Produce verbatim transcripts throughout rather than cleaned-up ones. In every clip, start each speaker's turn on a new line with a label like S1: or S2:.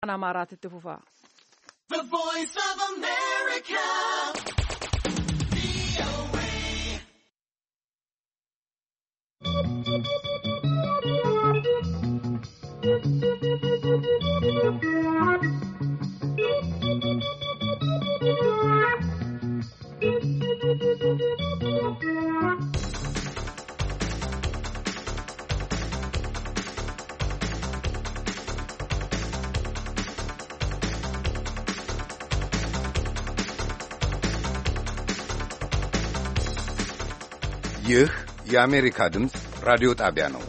S1: አማራት ትፉፋ
S2: The Voice of America.
S3: ይህ የአሜሪካ ድምፅ ራዲዮ ጣቢያ ነው።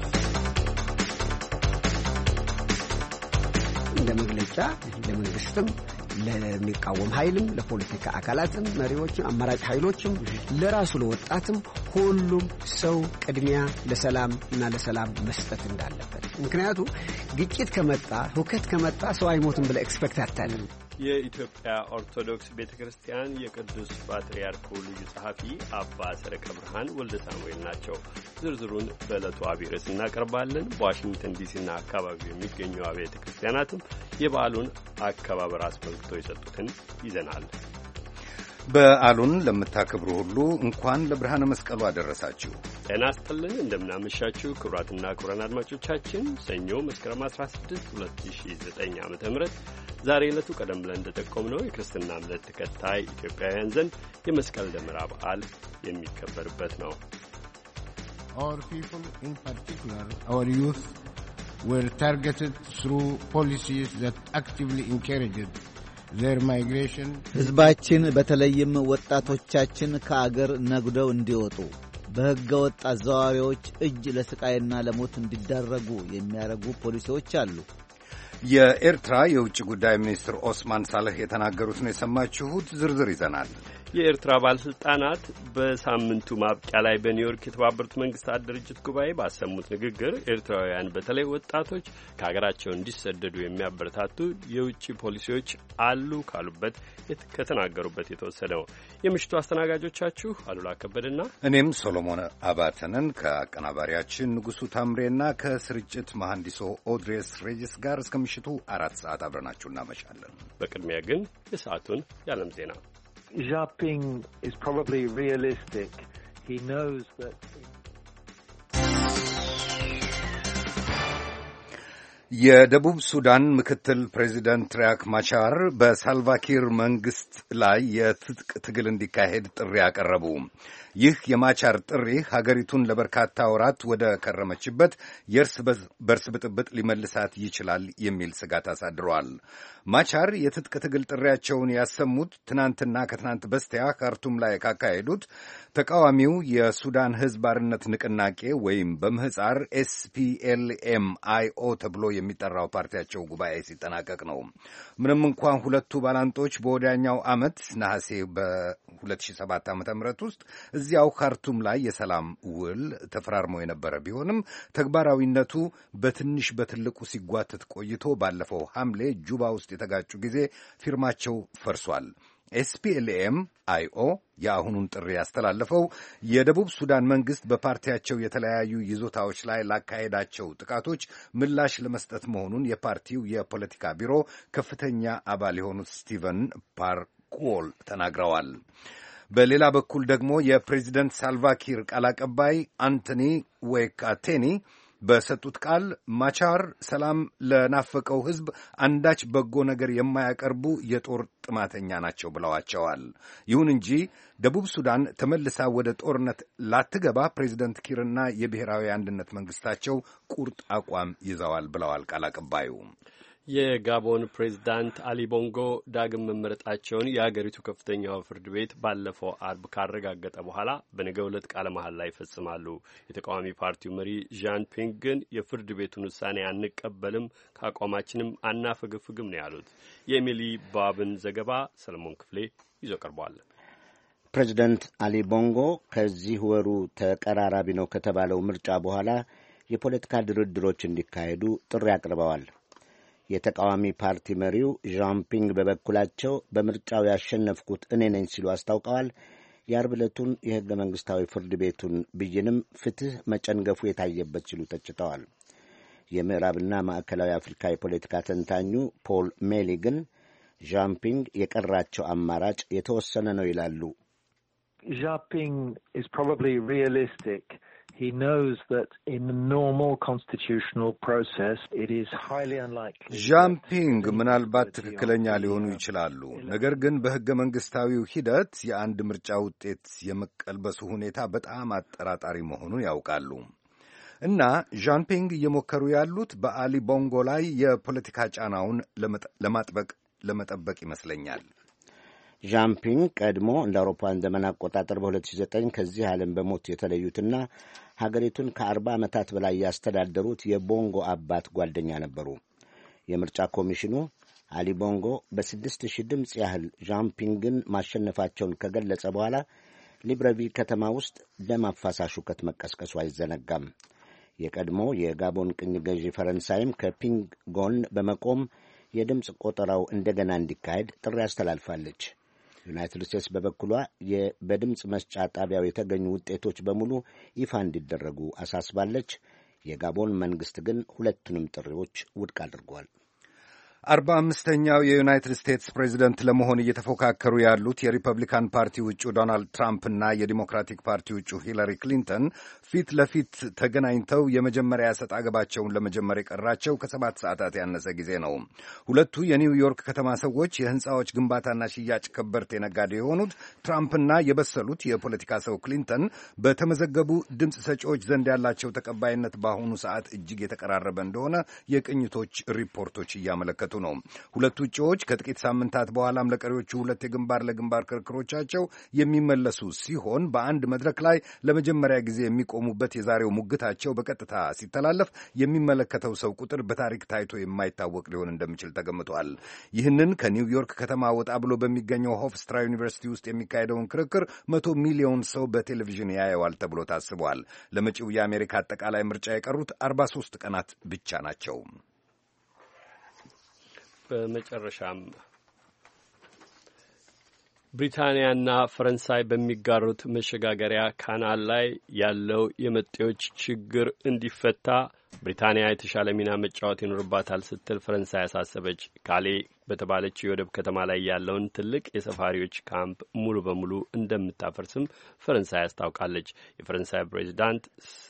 S4: እንደ መግለጫ ለመንግስትም ለሚቃወም ኃይልም ለፖለቲካ አካላትም መሪዎችም አማራጭ ኃይሎችም ለራሱ ለወጣትም ሁሉም ሰው ቅድሚያ ለሰላም እና ለሰላም መስጠት እንዳለበት። ምክንያቱም ግጭት ከመጣ ሁከት ከመጣ ሰው አይሞትም ብለ ኤክስፔክት አታለም።
S5: የኢትዮጵያ ኦርቶዶክስ ቤተክርስቲያን የቅዱስ ፓትርያርኩ ልዩ ጸሐፊ አባ ሰረቀ ብርሃን ወልደ ሳሙኤል ናቸው። ዝርዝሩን በዕለቱ አብይ ርዕስ እናቀርባለን። በዋሽንግተን ዲሲና አካባቢው የሚገኙ አብያተ ክርስቲያናትም የበዓሉን አከባበር አስመልክቶ የሰጡትን ይዘናል።
S3: በዓሉን ለምታከብሩ ሁሉ እንኳን ለብርሃነ መስቀሉ አደረሳችሁ።
S5: ጤና ይስጥልን፣ እንደምናመሻችሁ ክቡራትና ክቡራን አድማጮቻችን ሰኞ መስከረም አስራ ስድስት ሁለት ሺህ ዘጠኝ ዓመተ ምህረት ዛሬ ዕለቱ ቀደም ብለን እንደጠቆምነው የክርስትና እምነት ተከታይ ኢትዮጵያውያን ዘንድ የመስቀል ደመራ በዓል የሚከበርበት ነው።
S6: Our people, in particular our youth, were targeted through policies that actively encouraged their migration.
S7: ሕዝባችን በተለይም ወጣቶቻችን ከአገር ነግደው እንዲወጡ በሕገ ወጥ አዘዋዋሪዎች እጅ ለስቃይና ለሞት እንዲዳረጉ የሚያደርጉ ፖሊሲዎች አሉ።
S3: የኤርትራ የውጭ ጉዳይ ሚኒስትር ኦስማን ሳልህ የተናገሩት ነው የሰማችሁት። ዝርዝር ይዘናል።
S5: የኤርትራ ባለስልጣናት በሳምንቱ ማብቂያ ላይ በኒውዮርክ የተባበሩት መንግስታት ድርጅት ጉባኤ ባሰሙት ንግግር ኤርትራውያን በተለይ ወጣቶች ከሀገራቸው እንዲሰደዱ የሚያበረታቱ የውጭ ፖሊሲዎች አሉ ካሉበት ከተናገሩበት የተወሰደው። የምሽቱ አስተናጋጆቻችሁ አሉላ ከበደና እኔም
S3: ሶሎሞን አባተንን ከአቀናባሪያችን ንጉሱ ታምሬና ከስርጭት መሐንዲሶ ኦድሬስ ሬጅስ ጋር እስከ ምሽቱ አራት ሰዓት አብረናችሁ እናመሻለን።
S5: በቅድሚያ ግን የሰዓቱን የዓለም ዜና።
S8: Xiaoping is probably realistic. He knows that
S3: የደቡብ ሱዳን ምክትል ፕሬዚደንት ሪያክ ማቻር በሳልቫኪር መንግስት ላይ የትጥቅ ትግል እንዲካሄድ ጥሪ አቀረቡ። ይህ የማቻር ጥሪ ሀገሪቱን ለበርካታ ወራት ወደ ከረመችበት የእርስ በርስ ብጥብጥ ሊመልሳት ይችላል የሚል ስጋት አሳድረዋል። ማቻር የትጥቅ ትግል ጥሪያቸውን ያሰሙት ትናንትና ከትናንት በስቲያ ካርቱም ላይ ካካሄዱት ተቃዋሚው የሱዳን ሕዝብ አርነት ንቅናቄ ወይም በምህፃር ኤስ ፒ ኤል ኤም አይ ኦ ተብሎ የሚጠራው ፓርቲያቸው ጉባኤ ሲጠናቀቅ ነው። ምንም እንኳን ሁለቱ ባላንጦች በወዲያኛው ዓመት ነሐሴ በሁለት ሺህ ሰባት ዓመተ ምህረት ውስጥ እዚያው ካርቱም ላይ የሰላም ውል ተፈራርመው የነበረ ቢሆንም ተግባራዊነቱ በትንሽ በትልቁ ሲጓተት ቆይቶ ባለፈው ሐምሌ ጁባ ውስጥ የተጋጩ ጊዜ ፊርማቸው ፈርሷል። ኤስ ፒ ኤል ኤም አይ ኦ የአሁኑን ጥሪ ያስተላለፈው የደቡብ ሱዳን መንግስት በፓርቲያቸው የተለያዩ ይዞታዎች ላይ ላካሄዳቸው ጥቃቶች ምላሽ ለመስጠት መሆኑን የፓርቲው የፖለቲካ ቢሮ ከፍተኛ አባል የሆኑት ስቲቨን ፓርኮል ተናግረዋል። በሌላ በኩል ደግሞ የፕሬዚደንት ሳልቫኪር ቃል አቀባይ አንቶኒ ዌካቴኒ በሰጡት ቃል ማቻር ሰላም ለናፈቀው ሕዝብ አንዳች በጎ ነገር የማያቀርቡ የጦር ጥማተኛ ናቸው ብለዋቸዋል። ይሁን እንጂ ደቡብ ሱዳን ተመልሳ ወደ ጦርነት ላትገባ ፕሬዚደንት ኪርና የብሔራዊ አንድነት መንግስታቸው ቁርጥ አቋም ይዘዋል ብለዋል ቃል አቀባዩ።
S5: የጋቦን ፕሬዝዳንት አሊ ቦንጎ ዳግም መመረጣቸውን የአገሪቱ ከፍተኛው ፍርድ ቤት ባለፈው አርብ ካረጋገጠ በኋላ በነገው ዕለት ቃለ መሐላ ላይ ይፈጽማሉ። የተቃዋሚ ፓርቲው መሪ ዣን ፒንግ ግን የፍርድ ቤቱን ውሳኔ አንቀበልም፣ ከአቋማችንም አናፈገፍግም ነው ያሉት። የኤሚሊ ባብን ዘገባ ሰለሞን ክፍሌ ይዞ ቀርቧል።
S9: ፕሬዝዳንት አሊ ቦንጎ ከዚህ ወሩ ተቀራራቢ ነው ከተባለው ምርጫ በኋላ የፖለቲካ ድርድሮች እንዲካሄዱ ጥሪ አቅርበዋል። የተቃዋሚ ፓርቲ መሪው ዣን ፒንግ በበኩላቸው በምርጫው ያሸነፍኩት እኔ ነኝ ሲሉ አስታውቀዋል። የአርብ ዕለቱን የሕገ መንግሥታዊ ፍርድ ቤቱን ብይንም ፍትሕ መጨንገፉ የታየበት ሲሉ ተችተዋል። የምዕራብና ማዕከላዊ አፍሪካ የፖለቲካ ተንታኙ ፖል ሜሊ ግን ዣምፒንግ የቀራቸው አማራጭ የተወሰነ ነው ይላሉ።
S8: Xiaoping is probably realistic. He knows that in the normal constitutional process it is highly unlikely.
S3: ዣምፒንግ ምናልባት ትክክለኛ ሊሆኑ ይችላሉ። ነገር ግን በሕገ መንግሥታዊው ሂደት የአንድ ምርጫ ውጤት የመቀልበሱ ሁኔታ በጣም አጠራጣሪ መሆኑን ያውቃሉ። እና ዣምፒንግ እየሞከሩ ያሉት በአሊ ቦንጎ ላይ የፖለቲካ ጫናውን ለማጥበቅ ለመጠበቅ ይመስለኛል።
S9: ዣምፒንግ ቀድሞ እንደ አውሮፓውያን ዘመን አቆጣጠር በሁለት ሺህ ዘጠኝ ከዚህ ዓለም በሞት የተለዩትና ሀገሪቱን ከአርባ ዓመታት በላይ ያስተዳደሩት የቦንጎ አባት ጓደኛ ነበሩ። የምርጫ ኮሚሽኑ አሊ ቦንጎ በስድስት ሺህ ድምፅ ያህል ዣምፒንግን ማሸነፋቸውን ከገለጸ በኋላ ሊብረቪል ከተማ ውስጥ ደም አፋሳሽ ሁከት መቀስቀሱ አይዘነጋም። የቀድሞ የጋቦን ቅኝ ገዢ ፈረንሳይም ከፒንግ ጎን በመቆም የድምፅ ቆጠራው እንደገና እንዲካሄድ ጥሪ አስተላልፋለች። ዩናይትድ ስቴትስ በበኩሏ በድምፅ መስጫ ጣቢያው የተገኙ ውጤቶች በሙሉ ይፋ እንዲደረጉ አሳስባለች። የጋቦን መንግሥት ግን ሁለቱንም ጥሪዎች ውድቅ አድርጓል።
S3: አርባ አምስተኛው የዩናይትድ ስቴትስ ፕሬዚደንት ለመሆን እየተፎካከሩ ያሉት የሪፐብሊካን ፓርቲ ውጩ ዶናልድ ትራምፕና የዲሞክራቲክ ፓርቲ ውጩ ሂላሪ ክሊንተን ፊት ለፊት ተገናኝተው የመጀመሪያ ሰጥ አገባቸውን ለመጀመር የቀራቸው ከሰባት ሰዓታት ያነሰ ጊዜ ነው። ሁለቱ የኒውዮርክ ከተማ ሰዎች የሕንፃዎች ግንባታና ሽያጭ ከበርቴ ነጋዴ የሆኑት ትራምፕና የበሰሉት የፖለቲካ ሰው ክሊንተን በተመዘገቡ ድምፅ ሰጪዎች ዘንድ ያላቸው ተቀባይነት በአሁኑ ሰዓት እጅግ የተቀራረበ እንደሆነ የቅኝቶች ሪፖርቶች እያመለከቱ ነው። ሁለቱ እጩዎች ከጥቂት ሳምንታት በኋላም ለቀሪዎቹ ሁለት የግንባር ለግንባር ክርክሮቻቸው የሚመለሱ ሲሆን በአንድ መድረክ ላይ ለመጀመሪያ ጊዜ የሚቆሙበት የዛሬው ሙግታቸው በቀጥታ ሲተላለፍ የሚመለከተው ሰው ቁጥር በታሪክ ታይቶ የማይታወቅ ሊሆን እንደሚችል ተገምቷል። ይህንን ከኒውዮርክ ከተማ ወጣ ብሎ በሚገኘው ሆፍስትራ ዩኒቨርሲቲ ውስጥ የሚካሄደውን ክርክር መቶ ሚሊዮን ሰው በቴሌቪዥን ያየዋል ተብሎ ታስቧል። ለመጪው የአሜሪካ አጠቃላይ ምርጫ የቀሩት አርባ ሦስት ቀናት ብቻ ናቸው።
S5: በመጨረሻም ብሪታንያና ፈረንሳይ በሚጋሩት መሸጋገሪያ ካናል ላይ ያለው የመጤዎች ችግር እንዲፈታ ብሪታንያ የተሻለ ሚና መጫወት ይኖርባታል ስትል ፈረንሳይ አሳሰበች። ካሌ በተባለችው የወደብ ከተማ ላይ ያለውን ትልቅ የሰፋሪዎች ካምፕ ሙሉ በሙሉ እንደምታፈርስም ፈረንሳይ አስታውቃለች። የፈረንሳይ ፕሬዚዳንት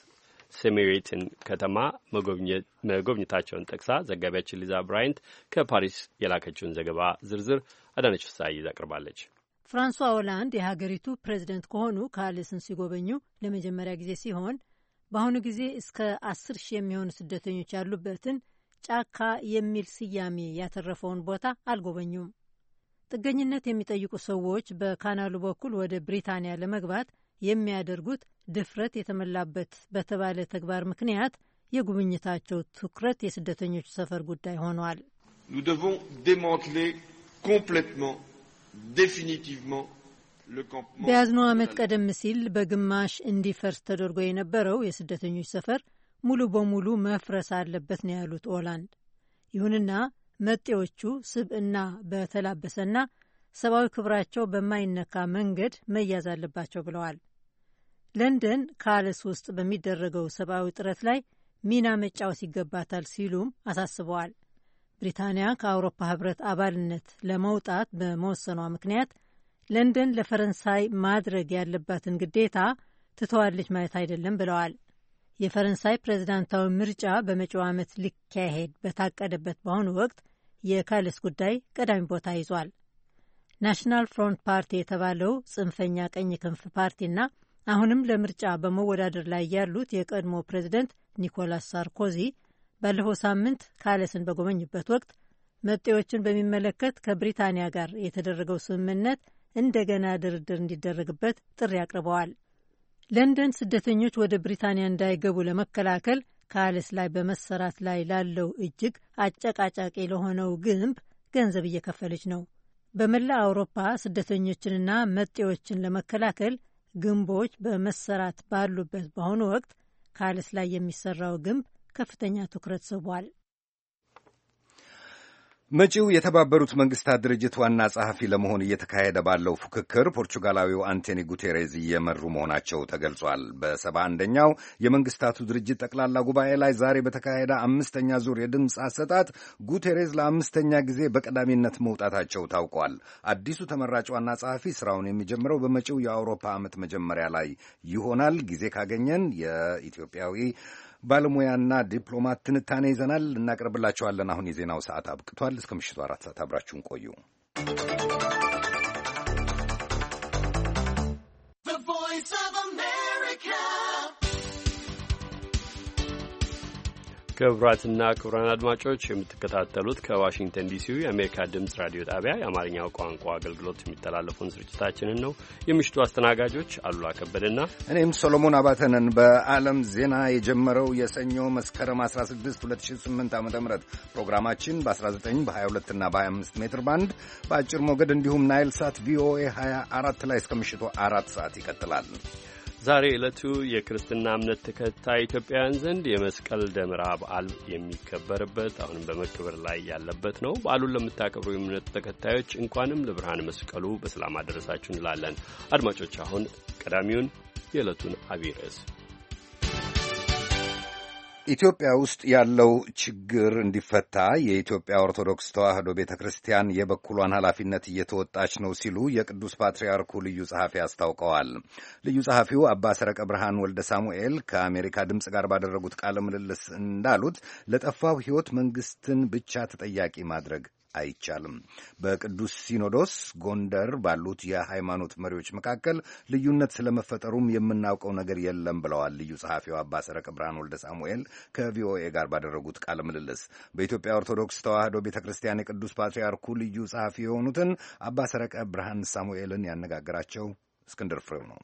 S5: ሴሜሬትን ከተማ መጎብኘታቸውን ጠቅሳ ዘጋቢያችን ሊዛ ብራይንት ከፓሪስ የላከችውን ዘገባ ዝርዝር አዳነች ፍስሐ ይዛ ቀርባለች።
S1: ፍራንሷ ኦላንድ የሀገሪቱ ፕሬዚደንት ከሆኑ ካሌስን ሲጎበኙ ለመጀመሪያ ጊዜ ሲሆን በአሁኑ ጊዜ እስከ አስር ሺህ የሚሆኑ ስደተኞች ያሉበትን ጫካ የሚል ስያሜ ያተረፈውን ቦታ አልጎበኙም። ጥገኝነት የሚጠይቁ ሰዎች በካናሉ በኩል ወደ ብሪታንያ ለመግባት የሚያደርጉት ድፍረት የተመላበት በተባለ ተግባር ምክንያት የጉብኝታቸው ትኩረት የስደተኞች ሰፈር ጉዳይ ሆኗል።
S10: Nous devons démanteler complètement, définitivement le campement.
S1: በያዝነው ዓመት ቀደም ሲል በግማሽ እንዲፈርስ ተደርጎ የነበረው የስደተኞች ሰፈር ሙሉ በሙሉ መፍረስ አለበት ነው ያሉት ኦላንድ። ይሁንና መጤዎቹ ስብዕና በተላበሰና ሰብአዊ ክብራቸው በማይነካ መንገድ መያዝ አለባቸው ብለዋል። ለንደን ካለስ ውስጥ በሚደረገው ሰብአዊ ጥረት ላይ ሚና መጫወት ይገባታል ሲሉም አሳስበዋል። ብሪታንያ ከአውሮፓ ሕብረት አባልነት ለመውጣት በመወሰኗ ምክንያት ለንደን ለፈረንሳይ ማድረግ ያለባትን ግዴታ ትተዋለች ማለት አይደለም ብለዋል። የፈረንሳይ ፕሬዝዳንታዊ ምርጫ በመጪው ዓመት ሊካሄድ በታቀደበት በአሁኑ ወቅት የካለስ ጉዳይ ቀዳሚ ቦታ ይዟል። ናሽናል ፍሮንት ፓርቲ የተባለው ጽንፈኛ ቀኝ ክንፍ ፓርቲና አሁንም ለምርጫ በመወዳደር ላይ ያሉት የቀድሞ ፕሬዝደንት ኒኮላስ ሳርኮዚ ባለፈው ሳምንት ካለስን በጎበኙበት ወቅት መጤዎችን በሚመለከት ከብሪታንያ ጋር የተደረገው ስምምነት እንደገና ድርድር እንዲደረግበት ጥሪ አቅርበዋል። ለንደን ስደተኞች ወደ ብሪታንያ እንዳይገቡ ለመከላከል ካለስ ላይ በመሰራት ላይ ላለው እጅግ አጨቃጫቂ ለሆነው ግንብ ገንዘብ እየከፈለች ነው። በመላ አውሮፓ ስደተኞችንና መጤዎችን ለመከላከል ግንቦች በመሰራት ባሉበት በአሁኑ ወቅት ካለስ ላይ የሚሰራው ግንብ ከፍተኛ ትኩረት ስቧል።
S3: መጪው የተባበሩት መንግስታት ድርጅት ዋና ጸሐፊ ለመሆን እየተካሄደ ባለው ፉክክር ፖርቹጋላዊው አንቶኒ ጉቴሬዝ እየመሩ መሆናቸው ተገልጿል። በሰባ አንደኛው የመንግስታቱ ድርጅት ጠቅላላ ጉባኤ ላይ ዛሬ በተካሄደ አምስተኛ ዙር የድምፅ አሰጣጥ ጉቴሬዝ ለአምስተኛ ጊዜ በቀዳሚነት መውጣታቸው ታውቋል። አዲሱ ተመራጭ ዋና ጸሐፊ ስራውን የሚጀምረው በመጪው የአውሮፓ ዓመት መጀመሪያ ላይ ይሆናል። ጊዜ ካገኘን የኢትዮጵያዊ ባለሙያና ዲፕሎማት ትንታኔ ይዘናል፣ እናቀርብላችኋለን። አሁን የዜናው ሰዓት አብቅቷል። እስከ ምሽቱ አራት ሰዓት አብራችሁን ቆዩ።
S5: ክቡራትና ክቡራን አድማጮች የምትከታተሉት ከዋሽንግተን ዲሲው የአሜሪካ ድምፅ ራዲዮ ጣቢያ የአማርኛው ቋንቋ አገልግሎት የሚተላለፈውን ስርጭታችንን ነው። የምሽቱ አስተናጋጆች አሉላ ከበደና
S3: እኔም ሶሎሞን አባተነን። በዓለም ዜና የጀመረው የሰኞ መስከረም አስራ ስድስት ሁለት ሺህ ስምንት ዓ.ም ፕሮግራማችን በ19 በ22 እና በ25 ሜትር ባንድ በአጭር ሞገድ እንዲሁም ናይል ሳት ቪኦኤ ሀያ አራት ላይ እስከ ምሽቱ አራት ሰዓት ይቀጥላል።
S5: ዛሬ ዕለቱ የክርስትና እምነት ተከታይ ኢትዮጵያውያን ዘንድ የመስቀል ደመራ በዓል የሚከበርበት አሁንም በመከበር ላይ ያለበት ነው። በዓሉን ለምታከብሩ የእምነት ተከታዮች እንኳንም ለብርሃነ መስቀሉ በሰላም አደረሳችሁ እንላለን። አድማጮች አሁን ቀዳሚውን የዕለቱን አብይ ርዕስ
S3: ኢትዮጵያ ውስጥ ያለው ችግር እንዲፈታ የኢትዮጵያ ኦርቶዶክስ ተዋሕዶ ቤተ ክርስቲያን የበኩሏን ኃላፊነት እየተወጣች ነው ሲሉ የቅዱስ ፓትርያርኩ ልዩ ጸሐፊ አስታውቀዋል። ልዩ ጸሐፊው አባ ሰረቀ ብርሃን ወልደ ሳሙኤል ከአሜሪካ ድምፅ ጋር ባደረጉት ቃለ ምልልስ እንዳሉት ለጠፋው ሕይወት መንግሥትን ብቻ ተጠያቂ ማድረግ አይቻልም። በቅዱስ ሲኖዶስ ጎንደር ባሉት የሃይማኖት መሪዎች መካከል ልዩነት ስለመፈጠሩም የምናውቀው ነገር የለም ብለዋል ልዩ ጸሐፊው አባ ሰረቀ ብርሃን ወልደ ሳሙኤል ከቪኦኤ ጋር ባደረጉት ቃለ ምልልስ። በኢትዮጵያ ኦርቶዶክስ ተዋሕዶ ቤተ ክርስቲያን የቅዱስ ፓትርያርኩ ልዩ ጸሐፊ የሆኑትን አባ ሰረቀ ብርሃን ሳሙኤልን ያነጋገራቸው እስክንድር ፍሬው ነው።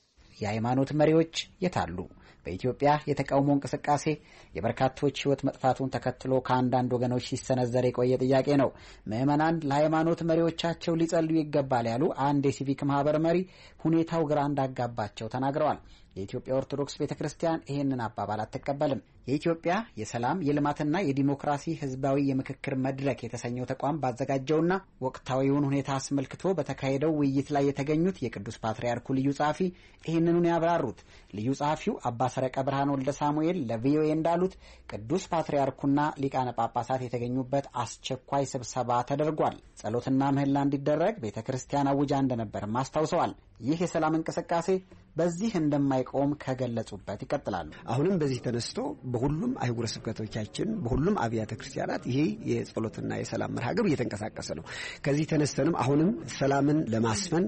S11: የሃይማኖት መሪዎች የታሉ? በኢትዮጵያ የተቃውሞ እንቅስቃሴ የበርካቶች ሕይወት መጥፋቱን ተከትሎ ከአንዳንድ ወገኖች ሲሰነዘር የቆየ ጥያቄ ነው። ምዕመናን ለሃይማኖት መሪዎቻቸው ሊጸልዩ ይገባል ያሉ አንድ የሲቪክ ማህበር መሪ ሁኔታው ግራ እንዳጋባቸው ተናግረዋል። የኢትዮጵያ ኦርቶዶክስ ቤተ ክርስቲያን ይህንን አባባል አትቀበልም። የኢትዮጵያ የሰላም የልማትና የዲሞክራሲ ህዝባዊ የምክክር መድረክ የተሰኘው ተቋም ባዘጋጀውና ወቅታዊውን ሁኔታ አስመልክቶ በተካሄደው ውይይት ላይ የተገኙት የቅዱስ ፓትርያርኩ ልዩ ጸሐፊ ይህንኑን ያብራሩት። ልዩ ጸሐፊው አባ ሰረቀ ብርሃን ወልደ ሳሙኤል ለቪኦኤ እንዳሉት ቅዱስ ፓትርያርኩና ሊቃነ ጳጳሳት የተገኙበት አስቸኳይ ስብሰባ ተደርጓል። ጸሎትና ምህላ እንዲደረግ ቤተ ክርስቲያን አውጃ እንደነበርም አስታውሰዋል። ይህ የሰላም እንቅስቃሴ በዚህ እንደማይቆም ከገለጹበት ይቀጥላሉ።
S4: አሁንም በዚህ ተነስቶ በሁሉም አህጉረ ስብከቶቻችን በሁሉም አብያተ ክርስቲያናት ይሄ የጸሎትና የሰላም መርሃ ግብር እየተንቀሳቀሰ ነው። ከዚህ ተነስተንም አሁንም ሰላምን ለማስፈን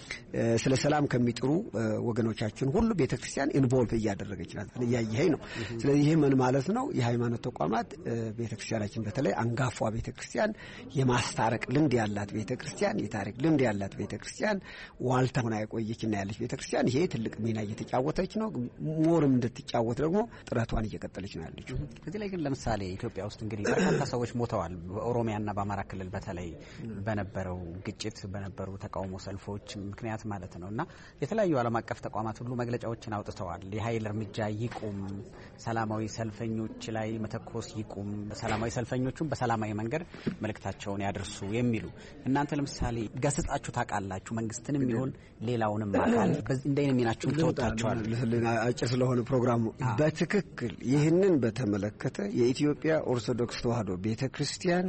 S4: ስለ ሰላም ከሚጥሩ ወገኖቻችን ሁሉ ቤተክርስቲያን ኢንቮልቭ እያደረገች ናት፣ እያየኸኝ ነው። ስለዚህ ይሄ ምን ማለት ነው? የሃይማኖት ተቋማት ቤተክርስቲያናችን በተለይ አንጋፋ ቤተክርስቲያን የማስታረቅ ልምድ ያላት ቤተክርስቲያን፣ የታሪክ ልምድ ያላት ቤተክርስቲያን፣ ዋልታ ሆና የቆየችና ያለች ቤተክርስቲያን ይሄ ትልቅ ሚና እየተጫወተች ነው። ሞርም እንድትጫወት ደግሞ ጥረቷን እየቀጠለች ነው ያለችው።
S11: እዚህ ላይ ግን ለምሳሌ ኢትዮጵያ ውስጥ እንግዲህ በርካታ ሰዎች ሞተዋል። በኦሮሚያና በአማራ ክልል በተለይ በነበረው ግጭት በነበሩ ተቃውሞ ሰልፎች ምክንያት ማለት ነው እና የተለያዩ ዓለም አቀፍ ተቋማት ሁሉ መግለጫዎችን አውጥተዋል። የኃይል እርምጃ ይቁም፣ ሰላማዊ ሰልፈኞች ላይ መተኮስ ይቁም፣ ሰላማዊ ሰልፈኞቹም በሰላማዊ መንገድ መልእክታቸውን ያድርሱ የሚሉ እናንተ ለምሳሌ ገስጻችሁ ታውቃላችሁ? መንግስትንም ይሁን ሌላውንም አካል እንደዚህ ሚናችሁ ተወጣጣችኋል?
S4: አጭር ስለሆነ ፕሮግራሙ በትክክል ይህንን በተመለከተ የኢትዮጵያ ኦርቶዶክስ ተዋሕዶ ቤተክርስቲያን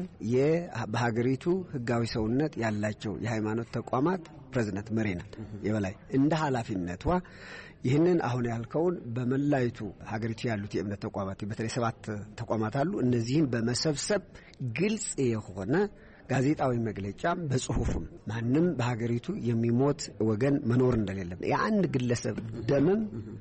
S4: የሀገሪቱ ህጋዊ ሰውነት ያላቸው የሃይማኖት ተቋማት ፕሬዝዳንት መሪ ናት። የበላይ እንደ ኃላፊነቷ ይህንን አሁን ያልከውን በመላይቱ ሀገሪቱ ያሉት የእምነት ተቋማት በተለይ ሰባት ተቋማት አሉ። እነዚህን በመሰብሰብ ግልጽ የሆነ ጋዜጣዊ መግለጫም በጽሁፍም ማንም በሀገሪቱ የሚሞት ወገን መኖር እንደሌለበት የአንድ ግለሰብ ደምም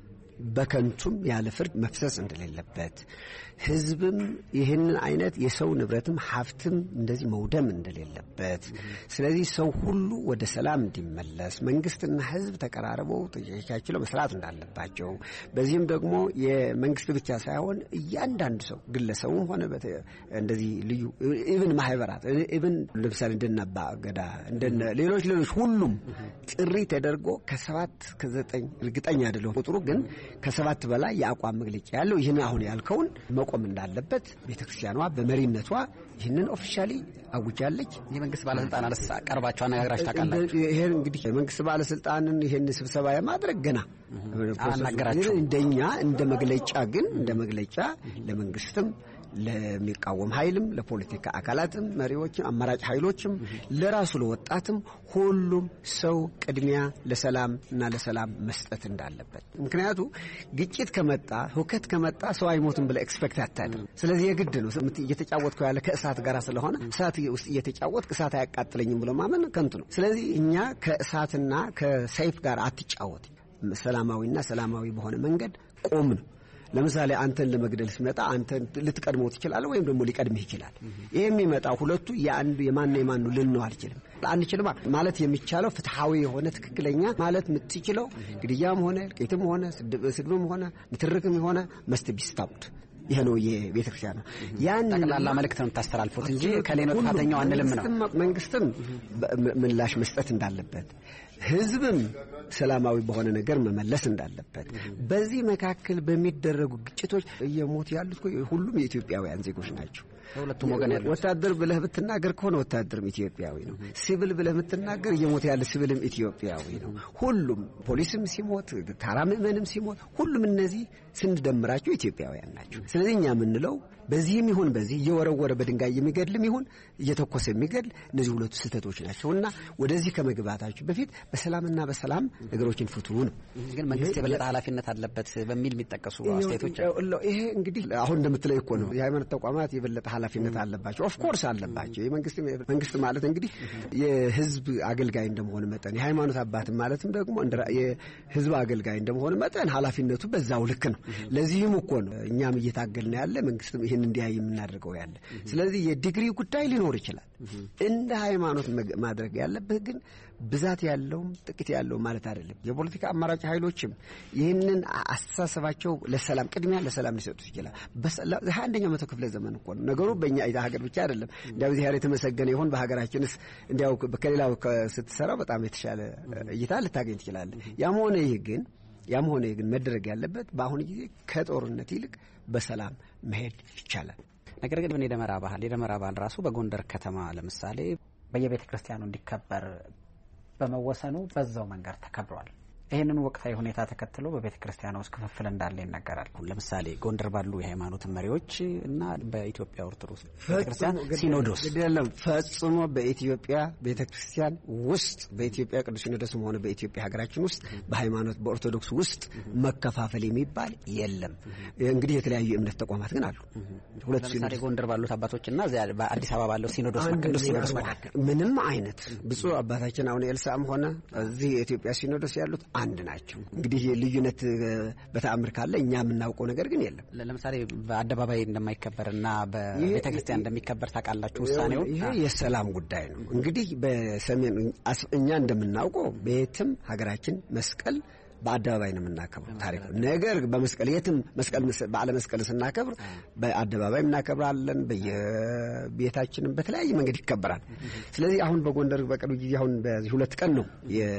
S4: በከንቱም ያለ ፍርድ መፍሰስ እንደሌለበት ህዝብም ይህንን አይነት የሰው ንብረትም ሀብትም እንደዚህ መውደም እንደሌለበት ስለዚህ ሰው ሁሉ ወደ ሰላም እንዲመለስ መንግስትና ህዝብ ተቀራርበው ተቻችለው መስራት እንዳለባቸው በዚህም ደግሞ የመንግስት ብቻ ሳይሆን እያንዳንዱ ሰው ግለሰቡም ሆነ እንደዚህ ልዩ ኢቭን ማህበራት ኢቭን ለምሳሌ እንደነባ ገዳ እንደነ ሌሎች ሌሎች ሁሉም ጥሪ ተደርጎ ከሰባት ከዘጠኝ እርግጠኛ አይደለም ቁጥሩ ግን ከሰባት በላይ የአቋም መግለጫ ያለው ይህን አሁን ያልከውን መቆም እንዳለበት ቤተክርስቲያኗ በመሪነቷ ይህንን ኦፊሻሊ አውጃለች።
S11: የመንግስት ባለስልጣናት ቀርባቸው አነጋግራችሁ ታውቃላችሁ?
S4: ይሄን እንግዲህ የመንግስት ባለስልጣንን ይሄን ስብሰባ የማድረግ ገና አናገራችሁ። እንደኛ እንደ መግለጫ ግን እንደ መግለጫ ለመንግስትም ለሚቃወም ኃይልም ለፖለቲካ አካላትም መሪዎችም አማራጭ ኃይሎችም ለራሱ ለወጣትም ሁሉም ሰው ቅድሚያ ለሰላም እና ለሰላም መስጠት እንዳለበት። ምክንያቱ ግጭት ከመጣ ሁከት ከመጣ ሰው አይሞትም ብለ ኤክስፔክት አታድር። ስለዚህ የግድ ነው እየተጫወትኩ ያለ ከእሳት ጋር ስለሆነ እሳት ውስጥ እየተጫወትኩ እሳት አያቃጥለኝም ብሎ ማመን ከንቱ ነው። ስለዚህ እኛ ከእሳትና ከሰይፍ ጋር አትጫወት፣ ሰላማዊና ሰላማዊ በሆነ መንገድ ቆም ነው። ለምሳሌ አንተን ለመግደል ሲመጣ አንተን ልትቀድመው ትችላለህ ወይም ደግሞ ሊቀድምህ ይችላል። ይሄ የሚመጣው ሁለቱ የአንዱ የማን ነው የማን ነው ልንነው አልችልም አንችልም ማለት የሚቻለው ፍትሃዊ የሆነ ትክክለኛ ማለት የምትችለው ግድያም ሆነ እልቂትም ሆነ ስድብም ሆነ ንትርክም ሆነ መስት ቢስታውት ይሄ ነው የቤተክርስቲያን ነው። ያን
S11: ጠቅላላ መልእክት ነው ታስተላልፉት እንጂ ከሌሎች ጥፋተኛው አንልም ነው።
S4: መንግስትም ምላሽ መስጠት እንዳለበት ህዝብም ሰላማዊ በሆነ ነገር መመለስ እንዳለበት በዚህ መካከል በሚደረጉ ግጭቶች እየሞቱ ያሉት ሁሉም የኢትዮጵያውያን ዜጎች ናቸው።
S11: ሁለቱም ወገን ያለው
S4: ወታደር ብለህ ብትናገር ከሆነ ወታደርም ኢትዮጵያዊ ነው። ሲቪል ብለህ ብትናገር እየሞተ ያለ ሲቪልም ኢትዮጵያዊ ነው። ሁሉም ፖሊስም ሲሞት ታራ ምዕመንም ሲሞት ሁሉም እነዚህ ስንደምራቸው ኢትዮጵያውያን ናቸው። ስለዚህ እኛ የምንለው በዚህም ይሁን በዚህ እየወረወረ በድንጋይ የሚገድልም ይሁን እየተኮሰ የሚገድል እነዚህ ሁለቱ ስህተቶች ናቸውና ወደዚህ ከመግባታችሁ በፊት በሰላምና በሰላም ነገሮችን ፍቱ ነው።
S11: ግን መንግስት የበለጠ ኃላፊነት አለበት በሚል የሚጠቀሱ አስተያየቶች አሉ።
S4: ይሄ እንግዲህ አሁን እንደምትለው እኮ ነው የሃይማኖት ተቋማት የበለጠ ኃላፊነት አለባቸው። ኦፍ ኮርስ አለባቸው። የመንግስት መንግስት ማለት እንግዲህ የህዝብ አገልጋይ እንደመሆነ መጠን የሃይማኖት አባት ማለትም ደግሞ የህዝብ አገልጋይ እንደመሆነ መጠን ኃላፊነቱ በዛው ልክ ነው። ለዚህም እኮ ነው እኛም እየታገልን ያለ መንግስትም ይሄን እንዲያይ የምናደርገው ያለ። ስለዚህ የዲግሪ ጉዳይ ሊኖር ይችላል። እንደ ሃይማኖት ማድረግ ያለበት ግን ብዛት ያለው ጥቂት ያለው ማለት አይደለም። የፖለቲካ አማራጭ ኃይሎችም ይህንን አስተሳሰባቸው ለሰላም ቅድሚያ ለሰላም ሊሰጡ ይችላል። በሰላም አንደኛው መቶ ክፍለ ዘመን እኮ ነው ነገሩ። በእኛ አይታ ሀገር ብቻ አይደለም። እንዲያው እዚህ ሀገር የተመሰገነ ይሁን በሀገራችንስ እንዲያው ከሌላው ስትሰራው በጣም የተሻለ እይታ ልታገኝ ትችላለህ። ያም ሆነ ይህ ግን ያም ሆነ ግን መደረግ ያለበት በአሁኑ ጊዜ ከጦርነት ይልቅ በሰላም መሄድ ይቻላል።
S11: ነገር ግን የደመራ ባህል የደመራ ባህል ራሱ በጎንደር ከተማ ለምሳሌ በየቤተ ክርስቲያኑ እንዲከበር በመወሰኑ በዛው መንገድ ተከብሯል። ይሄንን ወቅታዊ ሁኔታ ተከትሎ በቤተ ክርስቲያኗ ውስጥ ክፍፍል እንዳለ ይነገራል። ለምሳሌ ጎንደር ባሉ የሃይማኖት መሪዎች እና በኢትዮጵያ ኦርቶዶክስ ቤተክርስቲያን ሲኖዶስ
S4: አይደለም ፈጽሞ በኢትዮጵያ ቤተክርስቲያን ውስጥ በኢትዮጵያ ቅዱስ ሲኖዶስም ሆነ በኢትዮጵያ ሀገራችን ውስጥ በሃይማኖት በኦርቶዶክስ ውስጥ መከፋፈል የሚባል የለም። እንግዲህ የተለያዩ እምነት ተቋማት ግን አሉ።
S11: ሁለት ሲኖዶስ ጎንደር ባሉት አባቶችና በአዲስ አበባ ባለው ሲኖዶስ ቅዱስ ሲኖዶስ መካከል
S4: ምንም አይነት ብፁዕ አባታችን አሁን ኤልሳም ሆነ እዚህ የኢትዮጵያ ሲኖዶስ ያሉት አንድ ናቸው። እንግዲህ ልዩነት በተአምር ካለ እኛ የምናውቀው ነገር ግን የለም።
S11: ለምሳሌ በአደባባይ እንደማይከበርና በቤተክርስቲያን እንደሚከበር ታውቃላችሁ ውሳኔው።
S4: ይሄ የሰላም ጉዳይ ነው። እንግዲህ በሰሜን እኛ እንደምናውቀው በየትም ሀገራችን መስቀል በአደባባይ ነው የምናከብረው ታሪክ። ነገር በመስቀል የትም መስቀል በዓለ መስቀል ስናከብር በአደባባይ እናከብራለን። በየቤታችንም በተለያየ መንገድ ይከበራል። ስለዚህ አሁን በጎንደር በቅርብ ጊዜ አሁን በዚህ ሁለት ቀን ነው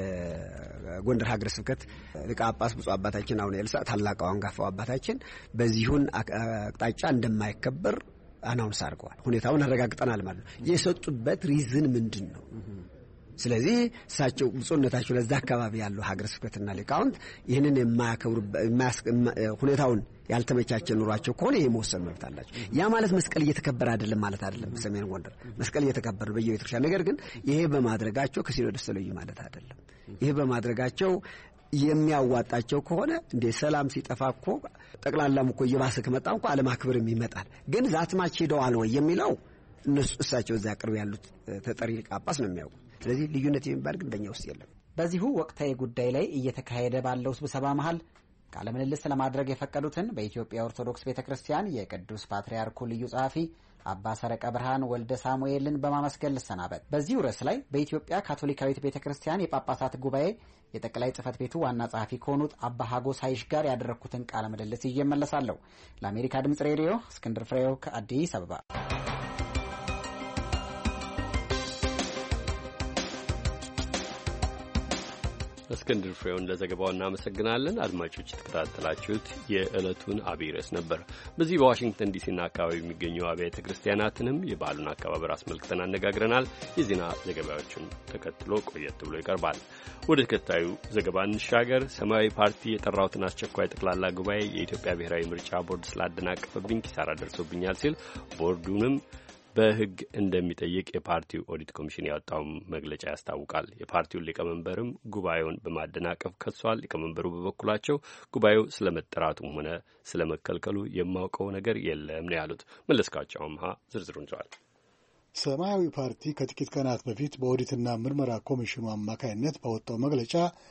S4: የጎንደር ሀገረ ስብከት ሊቀ ጳጳስ ብፁዕ አባታችን አሁን ኤልሳ ታላቁ አንጋፋው አባታችን በዚሁን አቅጣጫ እንደማይከበር አናውንስ አድርገዋል። ሁኔታውን አረጋግጠናል ማለት ነው። የሰጡበት ሪዝን ምንድን ነው? ስለዚህ እሳቸው ብፁዕነታቸው ለዛ አካባቢ ያለው ሀገረ ስብከትና ሊቃውንት ይህንን የማያከብሩ ሁኔታውን ያልተመቻቸ ኑሯቸው ከሆነ ይሄ መወሰን መብት አላቸው። ያ ማለት መስቀል እየተከበረ አይደለም ማለት አይደለም። በሰሜን ጎንደር መስቀል እየተከበረ በየቤተክርስቲያን፣ ነገር ግን ይሄ በማድረጋቸው ከሲኖዶስ ተለዩ ማለት አይደለም። ይሄ በማድረጋቸው የሚያዋጣቸው ከሆነ እንደ ሰላም ሲጠፋ እኮ ጠቅላላም እኮ እየባሰ ከመጣ እንኳ አለማክበርም ይመጣል። ግን ዛትማች ሄደዋል ወይ የሚለው እነሱ እሳቸው እዛ ቅርብ ያሉት ተጠሪ ጳጳስ ነው የሚያውቁ። ስለዚህ ልዩነት የሚባል ግን በእኛ ውስጥ የለም።
S11: በዚሁ ወቅታዊ ጉዳይ ላይ እየተካሄደ ባለው ስብሰባ መሃል ቃለ ምልልስ ለማድረግ የፈቀዱትን በኢትዮጵያ ኦርቶዶክስ ቤተክርስቲያን የቅዱስ ፓትርያርኩ ልዩ ጸሐፊ አባ ሰረቀ ብርሃን ወልደ ሳሙኤልን በማመስገን ልሰናበት። በዚሁ ርዕስ ላይ በኢትዮጵያ ካቶሊካዊት ቤተክርስቲያን የጳጳሳት ጉባኤ የጠቅላይ ጽሕፈት ቤቱ ዋና ጸሐፊ ከሆኑት አባ ሀጎስ ሀይሽ ጋር ያደረግኩትን ቃለ ምልልስ ይዤ እመለሳለሁ። ለአሜሪካ ድምጽ ሬዲዮ እስክንድር ፍሬው ከአዲስ አበባ።
S5: እስክንድር ፍሬውን ለዘገባው እናመሰግናለን። አድማጮች የተከታተላችሁት የዕለቱን አብይ ርዕስ ነበር። በዚህ በዋሽንግተን ዲሲና አካባቢ የሚገኙ አብያተ ክርስቲያናትንም የበዓሉን አከባበር አስመልክተን አነጋግረናል። የዜና ዘገባዎችን ተከትሎ ቆየት ብሎ ይቀርባል። ወደ ተከታዩ ዘገባ እንሻገር። ሰማያዊ ፓርቲ የጠራውትን አስቸኳይ ጠቅላላ ጉባኤ የኢትዮጵያ ብሔራዊ ምርጫ ቦርድ ስላደናቀፈብኝ ኪሳራ ደርሶብኛል ሲል ቦርዱንም በሕግ እንደሚጠይቅ የፓርቲው ኦዲት ኮሚሽን ያወጣው መግለጫ ያስታውቃል። የፓርቲውን ሊቀመንበርም ጉባኤውን በማደናቀፍ ከሷል። ሊቀመንበሩ በበኩላቸው ጉባኤው ስለመጠራቱም ሆነ ስለመከልከሉ የማውቀው ነገር የለም ነው ያሉት። መለስካቸው አምሃ ዝርዝሩን ይዟል።
S12: ሰማያዊ ፓርቲ ከጥቂት ቀናት በፊት በኦዲትና ምርመራ ኮሚሽኑ አማካይነት ባወጣው መግለጫ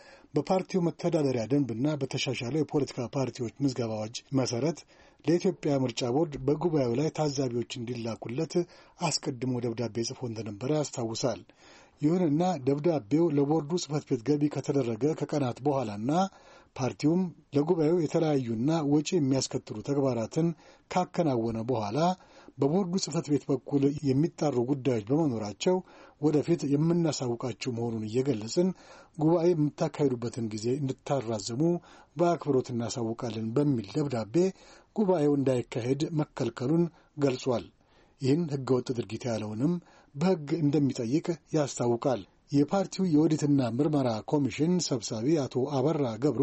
S12: በፓርቲው መተዳደሪያ ደንብና በተሻሻለው የፖለቲካ ፓርቲዎች ምዝገባ አዋጅ መሰረት ለኢትዮጵያ ምርጫ ቦርድ በጉባኤው ላይ ታዛቢዎች እንዲላኩለት አስቀድሞ ደብዳቤ ጽፎ እንደነበረ ያስታውሳል። ይሁንና ደብዳቤው ለቦርዱ ጽሕፈት ቤት ገቢ ከተደረገ ከቀናት በኋላና ፓርቲውም ለጉባኤው የተለያዩና ወጪ የሚያስከትሉ ተግባራትን ካከናወነ በኋላ በቦርዱ ጽሕፈት ቤት በኩል የሚጣሩ ጉዳዮች በመኖራቸው ወደፊት የምናሳውቃችሁ መሆኑን እየገለጽን ጉባኤ የምታካሂዱበትን ጊዜ እንድታራዘሙ በአክብሮት እናሳውቃለን በሚል ደብዳቤ ጉባኤው እንዳይካሄድ መከልከሉን ገልጿል። ይህን ሕገወጥ ድርጊት ያለውንም በሕግ እንደሚጠይቅ ያስታውቃል። የፓርቲው የኦዲትና ምርመራ ኮሚሽን ሰብሳቢ አቶ አበራ ገብሩ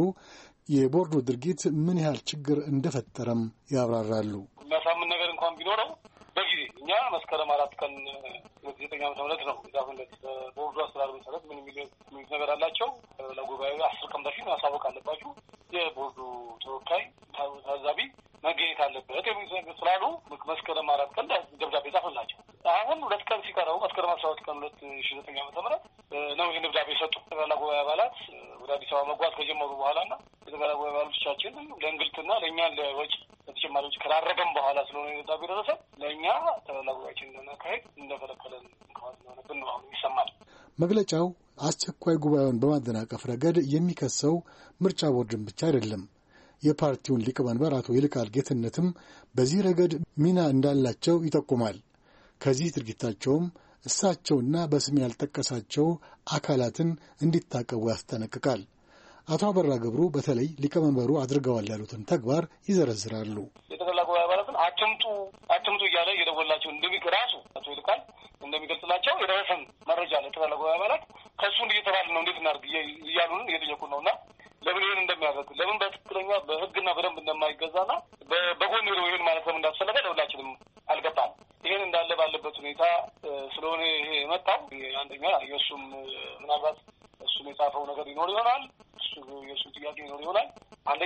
S12: የቦርዱ ድርጊት ምን ያህል ችግር እንደፈጠረም ያብራራሉ።
S13: የሚያሳምን ነገር እንኳን ቢኖረው በጊዜ እኛ መስከረም አራት ቀን ዘጠኝ ዓመተ ምህረት ነው ዛፍነት ቦርዱ አሰራር መሰረት ምን የሚል ነገር አላቸው። ለጉባኤ አስር ቀን በፊት ማሳወቅ አለባችሁ። የቦርዱ ተወካይ ታዛቢ መገኘት አለበት የሚል ነገር ስላሉ መስከረም አራት ቀን ደብዳቤ ጻፈላቸው። አሁን ሁለት ቀን ሲቀረው መስከረም አስራ ሁለት ቀን ሁለት ሺህ ዘጠኝ ዓመተ ምህረት ነው ይህን ደብዳቤ ሰጡ። ጠቅላላ ጉባኤ አባላት ወደ አዲስ አበባ መጓዝ ከጀመሩ በኋላና የጠቅላላ ጉባኤ አባሎቻችን ለእንግልትና ለእኛ ለወጪ በተጨማሪዎች ከራረገም በኋላ ስለሆነ ደብዳቤ ደረሰ ለእኛ ጠቅላላ ጉባኤያችን እንደናካሄድ እንደከለከለን እንኳን ሆነብን ነው አሁን ይሰማል።
S12: መግለጫው አስቸኳይ ጉባኤውን በማደናቀፍ ረገድ የሚከሰው ምርጫ ቦርድን ብቻ አይደለም። የፓርቲውን ሊቀመንበር አቶ ይልቃል ጌትነትም በዚህ ረገድ ሚና እንዳላቸው ይጠቁማል። ከዚህ ድርጊታቸውም እሳቸውና በስም ያልጠቀሳቸው አካላትን እንዲታቀቡ ያስጠነቅቃል። አቶ አበራ ገብሩ በተለይ ሊቀመንበሩ አድርገዋል ያሉትን ተግባር ይዘረዝራሉ።
S13: የጠቅላላ ጉባኤ አባላትን አትምጡ አትምጡ እያለ እየደወላቸው እንደሚቅ ራሱ አቶ ይልቃል እንደሚገልጽላቸው የደረሰን መረጃ አለ። ጠቅላላ ጉባኤ አባላት ከእሱ እየተባለ ነው እንዴት እናድርግ እያሉን እየጠየቁን ነውና ለምን ይህን እንደሚያደርግ ለምን በትክክለኛ በሕግና በደንብ እንደማይገዛና በጎን ሄደው ይህን ማለት ለምን እንዳስፈለገ ለሁላችንም አልገባም። ይህን እንዳለ ባለበት ሁኔታ ስለሆነ ይሄ የመጣው አንደኛ የእሱም ምናልባት እሱም የጻፈው ነገር ይኖር ይሆናል። እሱ የእሱ ጥያቄ ይኖር ይሆናል። አንደኛ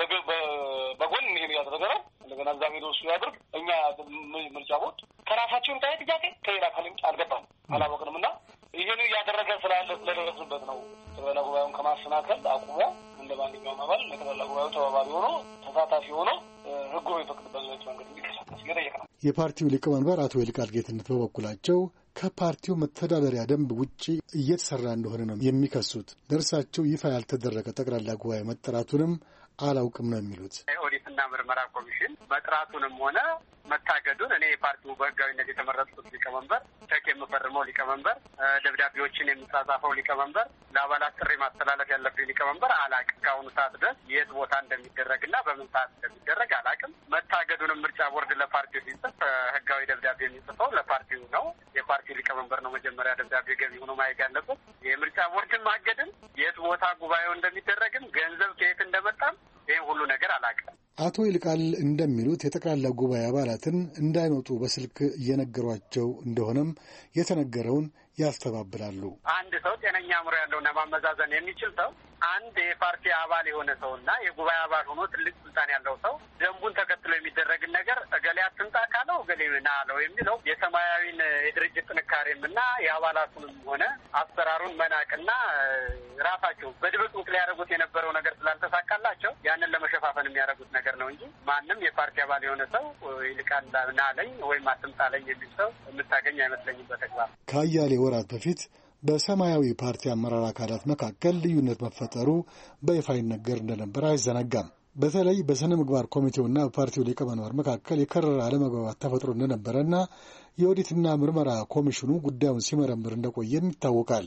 S13: በጎን ይሄን እያደረገ ነው። እንደገና እዛ ሄዶ እሱ ያድርግ። እኛ ምርጫ ቦርድ ከራሳቸው የምጣ ጥያቄ ከሌላ ከልምጭ አልገባም አላወቅንም እና ይህን እያደረገ ስላለ ስለደረስንበት ነው ጠቅላላ ጉባኤውን ከማሰናከል አቁሞ እንደ ማንኛውም አባል ለጠቅላላ ጉባኤው ተባባሪ ሆኖ ተሳታፊ ሆኖ ሕጉ የፈቅድበት መንገድ እንዲንቀሳቀስ እየጠየቅ ነው።
S12: የፓርቲው ሊቀመንበር አቶ ይልቃል ጌትነት በበኩላቸው ከፓርቲው መተዳደሪያ ደንብ ውጪ እየተሰራ እንደሆነ ነው የሚከሱት። ለእርሳቸው ይፋ ያልተደረገ ጠቅላላ ጉባኤ መጠራቱንም አላውቅም ነው የሚሉት።
S14: ኦዲትና ምርመራ ኮሚሽን መጥራቱንም ሆነ መታገዱን እኔ የፓርቲው በህጋዊነት የተመረጥኩት ሊቀመንበር፣ ቼክ የምፈርመው ሊቀመንበር፣ ደብዳቤዎችን የምጻጻፈው ሊቀመንበር፣ ለአባላት ጥሪ ማስተላለፍ ያለብኝ ሊቀመንበር አላቅም። ከአሁኑ ሰዓት ድረስ የት ቦታ እንደሚደረግና በምን ሰዓት እንደሚደረግ አላቅም። መታገዱንም ምርጫ ቦርድ ለፓርቲው ሲጽፍ ህጋዊ ደብዳቤ የሚጽፈው ለፓርቲው ነው። የፓርቲው ሊቀመንበር ነው መጀመሪያ ደብዳቤ ገቢ ሆኖ ማየት ያለበት። የምርጫ ቦርድን ማገድን የት ቦታ ጉባኤው እንደሚደረግም ገንዘብ ከየት እንደመጣም ይህ ሁሉ ነገር አላውቅም።
S12: አቶ ይልቃል እንደሚሉት የጠቅላላ ጉባኤ አባላትን እንዳይመጡ በስልክ እየነገሯቸው እንደሆነም የተነገረውን ያስተባብላሉ።
S14: አንድ ሰው ጤነኛ አእምሮ ያለውና ማመዛዘን የሚችል ሰው አንድ የፓርቲ አባል የሆነ ሰውና የጉባኤ አባል ሆኖ ትልቅ ስልጣን ያለው ሰው ደንቡን ተከትሎ የሚደረግን ነገር እገሌ አትምጣ ካለው እገሌ ና አለው የሚለው የሰማያዊን የድርጅት ጥንካሬም እና የአባላቱንም ሆነ አሰራሩን መናቅና ራሳቸው በድብቅ ሊያደርጉት የነበረው ነገር ስላልተሳካላቸው ያንን ለመሸፋፈን የሚያደርጉት ነገር ነው እንጂ ማንም የፓርቲ አባል የሆነ ሰው ይልቃል ና አለኝ ወይም አትምጣ አለኝ የሚል ሰው የምታገኝ አይመስለኝም። በተግባር
S12: ከአያሌ ወራት በፊት በሰማያዊ ፓርቲ አመራር አካላት መካከል ልዩነት መፈጠሩ በይፋ ይነገር እንደነበር አይዘነጋም። በተለይ በስነ ምግባር ኮሚቴውና በፓርቲው ሊቀመንበር መካከል የከረረ አለመግባባት ተፈጥሮ እንደነበረና የኦዲትና ምርመራ ኮሚሽኑ ጉዳዩን ሲመረምር እንደቆየም ይታወቃል።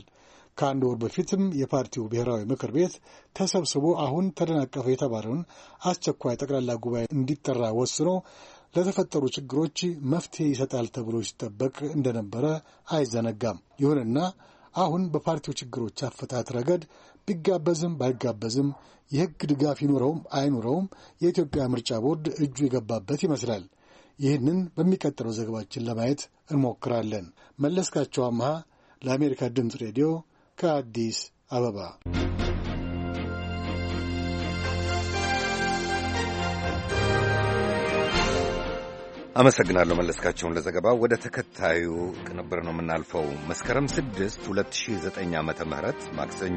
S12: ከአንድ ወር በፊትም የፓርቲው ብሔራዊ ምክር ቤት ተሰብስቦ አሁን ተደናቀፈ የተባለውን አስቸኳይ ጠቅላላ ጉባኤ እንዲጠራ ወስኖ ለተፈጠሩ ችግሮች መፍትሄ ይሰጣል ተብሎ ሲጠበቅ እንደነበረ አይዘነጋም። ይሁንና አሁን በፓርቲው ችግሮች አፈታት ረገድ ቢጋበዝም ባይጋበዝም የሕግ ድጋፍ ይኖረውም አይኖረውም የኢትዮጵያ ምርጫ ቦርድ እጁ የገባበት ይመስላል። ይህንን በሚቀጥለው ዘገባችን ለማየት እንሞክራለን። መለስካቸው አምሃ ለአሜሪካ ድምፅ ሬዲዮ ከአዲስ አበባ።
S3: አመሰግናለሁ መለስካቸውን ለዘገባው። ወደ ተከታዩ ቅንብር ነው የምናልፈው። መስከረም ስድስት ሁለት ሺህ ዘጠኝ ዓመተ ምህረት ማክሰኞ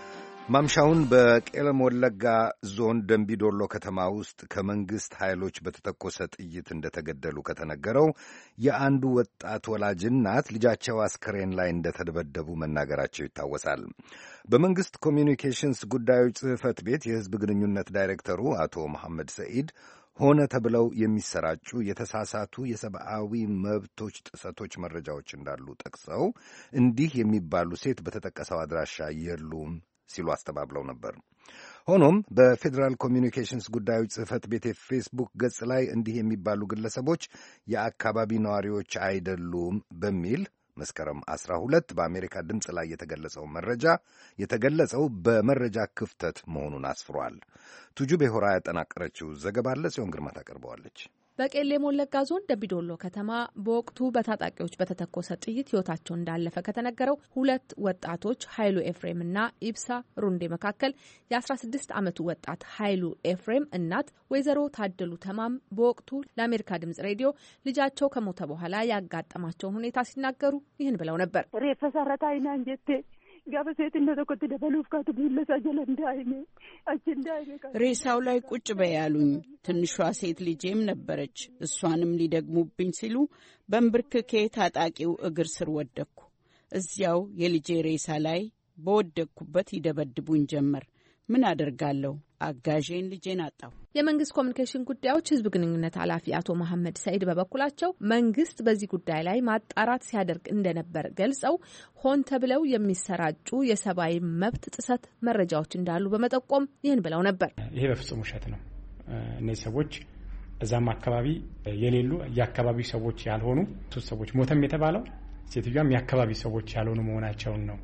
S3: ማምሻውን በቄለም ወለጋ ዞን ደንቢዶሎ ከተማ ውስጥ ከመንግሥት ኃይሎች በተተኮሰ ጥይት እንደተገደሉ ከተነገረው የአንዱ ወጣት ወላጅ እናት ልጃቸው አስከሬን ላይ እንደተደበደቡ መናገራቸው ይታወሳል። በመንግሥት ኮሚኒኬሽንስ ጉዳዮች ጽሕፈት ቤት የሕዝብ ግንኙነት ዳይሬክተሩ አቶ መሐመድ ሰኢድ ሆነ ተብለው የሚሰራጩ የተሳሳቱ የሰብአዊ መብቶች ጥሰቶች መረጃዎች እንዳሉ ጠቅሰው እንዲህ የሚባሉ ሴት በተጠቀሰው አድራሻ የሉም ሲሉ አስተባብለው ነበር። ሆኖም በፌዴራል ኮሚኒኬሽንስ ጉዳዮች ጽሕፈት ቤት የፌስቡክ ገጽ ላይ እንዲህ የሚባሉ ግለሰቦች የአካባቢ ነዋሪዎች አይደሉም በሚል መስከረም አስራ ሁለት በአሜሪካ ድምፅ ላይ የተገለጸው መረጃ የተገለጸው በመረጃ ክፍተት መሆኑን አስፍሯል። ቱጁቤ ሆራ ያጠናቀረችው ዘገባ አለ ጽዮን ግርማ ታቀርበዋለች።
S15: በቄለም ወለጋ ዞን ደንቢዶሎ ከተማ በወቅቱ በታጣቂዎች በተተኮሰ ጥይት ሕይወታቸው እንዳለፈ ከተነገረው ሁለት ወጣቶች ኃይሉ ኤፍሬም እና ኢብሳ ሩንዴ መካከል የአስራ ስድስት ዓመቱ ወጣት ኃይሉ ኤፍሬም እናት ወይዘሮ ታደሉ ተማም በወቅቱ ለአሜሪካ ድምጽ ሬዲዮ ልጃቸው ከሞተ በኋላ ያጋጠማቸውን ሁኔታ ሲናገሩ ይህን ብለው ነበር።
S16: ሬፈሰረታይና እንጀቴ ጋበሴት እንደተቆጥ ደበሉፍ ካቱ ቢለሳ ጀለንዳይኔ አጀንዳይኔ
S17: ሬሳው ላይ ቁጭ በያሉኝ። ትንሿ ሴት ልጄም ነበረች። እሷንም ሊደግሙብኝ ሲሉ በእንብርክኬ ታጣቂው እግር ስር ወደቅኩ። እዚያው የልጄ ሬሳ ላይ በወደቅኩበት ይደበድቡኝ ጀመር። ምን አደርጋለሁ? አጋዤን ልጄን አጣሁ።
S15: የመንግስት ኮሚኒኬሽን ጉዳዮች ህዝብ ግንኙነት ኃላፊ አቶ መሐመድ ሰኢድ በበኩላቸው መንግስት በዚህ ጉዳይ ላይ ማጣራት ሲያደርግ እንደነበር ገልጸው ሆን ተብለው የሚሰራጩ የሰብአዊ መብት ጥሰት መረጃዎች እንዳሉ በመጠቆም ይህን ብለው ነበር።
S18: ይሄ በፍጹም ውሸት ነው። እነዚህ ሰዎች እዛም አካባቢ የሌሉ የአካባቢው ሰዎች ያልሆኑ ሶስት ሰዎች ሞተም የተባለው ሴትዮዋም የአካባቢ ሰዎች ያልሆኑ መሆናቸውን ነው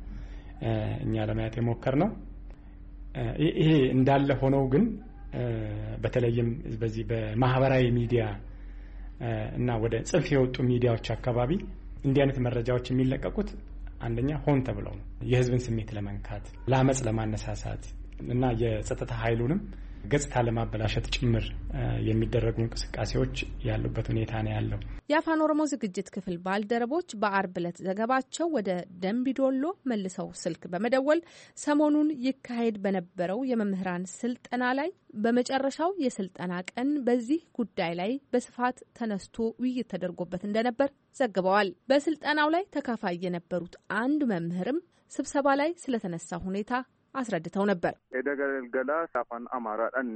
S18: እኛ ለማየት የሞከር ነው። ይሄ እንዳለ ሆነው ግን በተለይም በዚህ በማህበራዊ ሚዲያ እና ወደ ጽንፍ የወጡ ሚዲያዎች አካባቢ እንዲህ አይነት መረጃዎች የሚለቀቁት አንደኛ ሆን ተብለው ነው። የህዝብን ስሜት ለመንካት፣ ለአመጽ ለማነሳሳት እና የጸጥታ ኃይሉንም ገጽታ ለማበላሸት ጭምር የሚደረጉ እንቅስቃሴዎች ያሉበት ሁኔታ ነው ያለው።
S15: የአፋን ኦሮሞ ዝግጅት ክፍል ባልደረቦች በአርብ ዕለት ዘገባቸው ወደ ደንቢዶሎ መልሰው ስልክ በመደወል ሰሞኑን ይካሄድ በነበረው የመምህራን ስልጠና ላይ በመጨረሻው የስልጠና ቀን በዚህ ጉዳይ ላይ በስፋት ተነስቶ ውይይት ተደርጎበት እንደነበር ዘግበዋል። በስልጠናው ላይ ተካፋይ የነበሩት አንድ መምህርም ስብሰባ ላይ ስለተነሳ ሁኔታ አስረድተው ነበር።
S19: ኤደገልገላ ሳፋን አማራዳን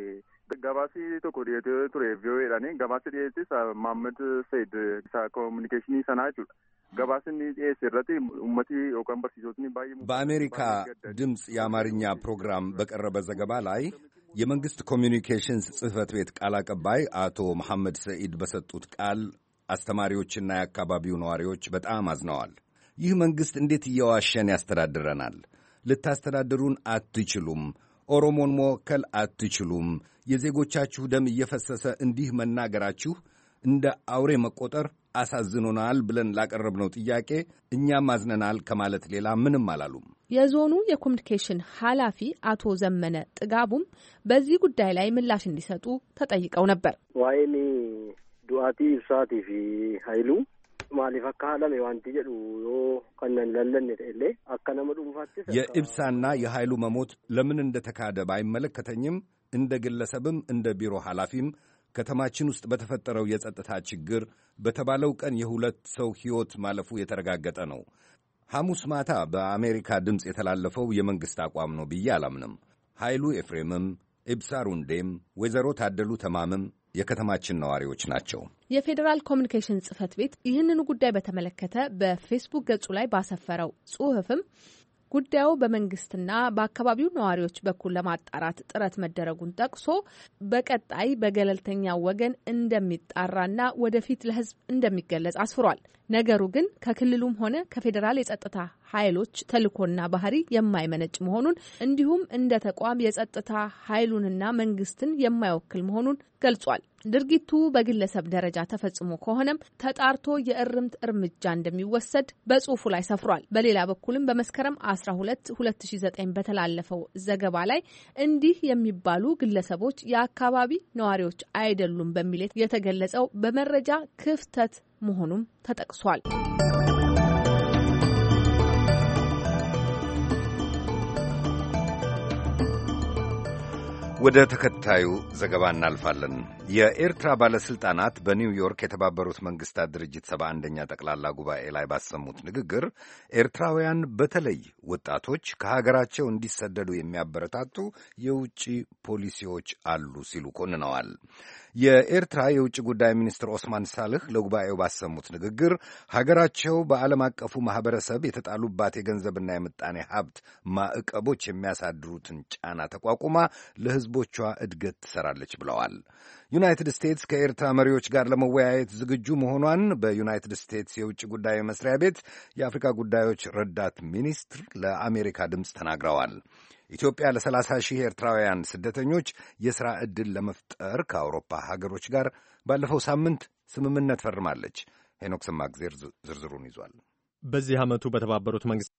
S19: ገባሲ ተኮዲየት ቱሬቪዮ ኢራኒ ገባሲ ዲኤስ ማመድ ሰይድ ሳ ኮሙኒኬሽን ሰናጁ ገባሲኒ ዲኤስ ረቲ ኡመቲ ኦካን በርሲሶትኒ ባይ
S3: በአሜሪካ ድምጽ የአማርኛ ፕሮግራም በቀረበ ዘገባ ላይ የመንግስት ኮሚኒኬሽንስ ጽሕፈት ቤት ቃል አቀባይ አቶ መሐመድ ሰኢድ በሰጡት ቃል አስተማሪዎችና የአካባቢው ነዋሪዎች በጣም አዝነዋል። ይህ መንግስት እንዴት እየዋሸን ያስተዳድረናል? ልታስተዳድሩን አትችሉም። ኦሮሞን መወከል አትችሉም። የዜጎቻችሁ ደም እየፈሰሰ እንዲህ መናገራችሁ እንደ አውሬ መቆጠር አሳዝኖናል ብለን ላቀረብነው ጥያቄ እኛም አዝነናል ከማለት ሌላ ምንም አላሉም።
S15: የዞኑ የኮሚኒኬሽን ኃላፊ አቶ ዘመነ ጥጋቡም በዚህ ጉዳይ ላይ ምላሽ እንዲሰጡ ተጠይቀው ነበር።
S20: ዋይኒ ዱአቲ ኢብሳቲ ፊ ኃይሉ ማሊፍ አካለም ዋንቲ ጀዱ ዮ ከነን ለለን ተለ አከነም ዱንፋት
S3: የኢብሳና የኃይሉ መሞት ለምን እንደተካደ ባይመለከተኝም እንደ ግለሰብም እንደ ቢሮ ኃላፊም ከተማችን ውስጥ በተፈጠረው የጸጥታ ችግር በተባለው ቀን የሁለት ሰው ሕይወት ማለፉ የተረጋገጠ ነው። ሐሙስ ማታ በአሜሪካ ድምፅ የተላለፈው የመንግሥት አቋም ነው ብዬ አላምንም። ኃይሉ ኤፍሬምም ኢብሳ ሩንዴም ወይዘሮ ታደሉ ተማምም የከተማችን ነዋሪዎች ናቸው።
S15: የፌዴራል ኮሚኒኬሽን ጽሕፈት ቤት ይህንኑ ጉዳይ በተመለከተ በፌስቡክ ገጹ ላይ ባሰፈረው ጽሑፍም ጉዳዩ በመንግስትና በአካባቢው ነዋሪዎች በኩል ለማጣራት ጥረት መደረጉን ጠቅሶ በቀጣይ በገለልተኛ ወገን እንደሚጣራና ወደፊት ለሕዝብ እንደሚገለጽ አስፍሯል። ነገሩ ግን ከክልሉም ሆነ ከፌዴራል የጸጥታ ኃይሎች ተልእኮና ባህሪ የማይመነጭ መሆኑን እንዲሁም እንደ ተቋም የጸጥታ ኃይሉንና መንግስትን የማይወክል መሆኑን ገልጿል። ድርጊቱ በግለሰብ ደረጃ ተፈጽሞ ከሆነም ተጣርቶ የእርምት እርምጃ እንደሚወሰድ በጽሁፉ ላይ ሰፍሯል። በሌላ በኩልም በመስከረም አስራ ሁለት ሁለት ሺ ዘጠኝ በተላለፈው ዘገባ ላይ እንዲህ የሚባሉ ግለሰቦች የአካባቢ ነዋሪዎች አይደሉም በሚል የተገለጸው በመረጃ ክፍተት መሆኑም ተጠቅሷል።
S3: ወደ ተከታዩ ዘገባ እናልፋለን። የኤርትራ ባለስልጣናት በኒውዮርክ የተባበሩት መንግስታት ድርጅት ሰባ አንደኛ ጠቅላላ ጉባኤ ላይ ባሰሙት ንግግር ኤርትራውያን በተለይ ወጣቶች ከሀገራቸው እንዲሰደዱ የሚያበረታቱ የውጭ ፖሊሲዎች አሉ ሲሉ ኮንነዋል። የኤርትራ የውጭ ጉዳይ ሚኒስትር ኦስማን ሳልህ ለጉባኤው ባሰሙት ንግግር ሀገራቸው በዓለም አቀፉ ማህበረሰብ የተጣሉባት የገንዘብና የምጣኔ ሀብት ማዕቀቦች የሚያሳድሩትን ጫና ተቋቁማ ለሕዝቦቿ እድገት ትሰራለች ብለዋል። ዩናይትድ ስቴትስ ከኤርትራ መሪዎች ጋር ለመወያየት ዝግጁ መሆኗን በዩናይትድ ስቴትስ የውጭ ጉዳይ መስሪያ ቤት የአፍሪካ ጉዳዮች ረዳት ሚኒስትር ለአሜሪካ ድምፅ ተናግረዋል። ኢትዮጵያ ለሰላሳ ሺህ ኤርትራውያን ስደተኞች የሥራ ዕድል ለመፍጠር ከአውሮፓ ሀገሮች ጋር ባለፈው ሳምንት ስምምነት ፈርማለች። ሄኖክ ሰማግዜር ዝርዝሩን ይዟል።
S21: በዚህ ዓመቱ በተባበሩት መንግስት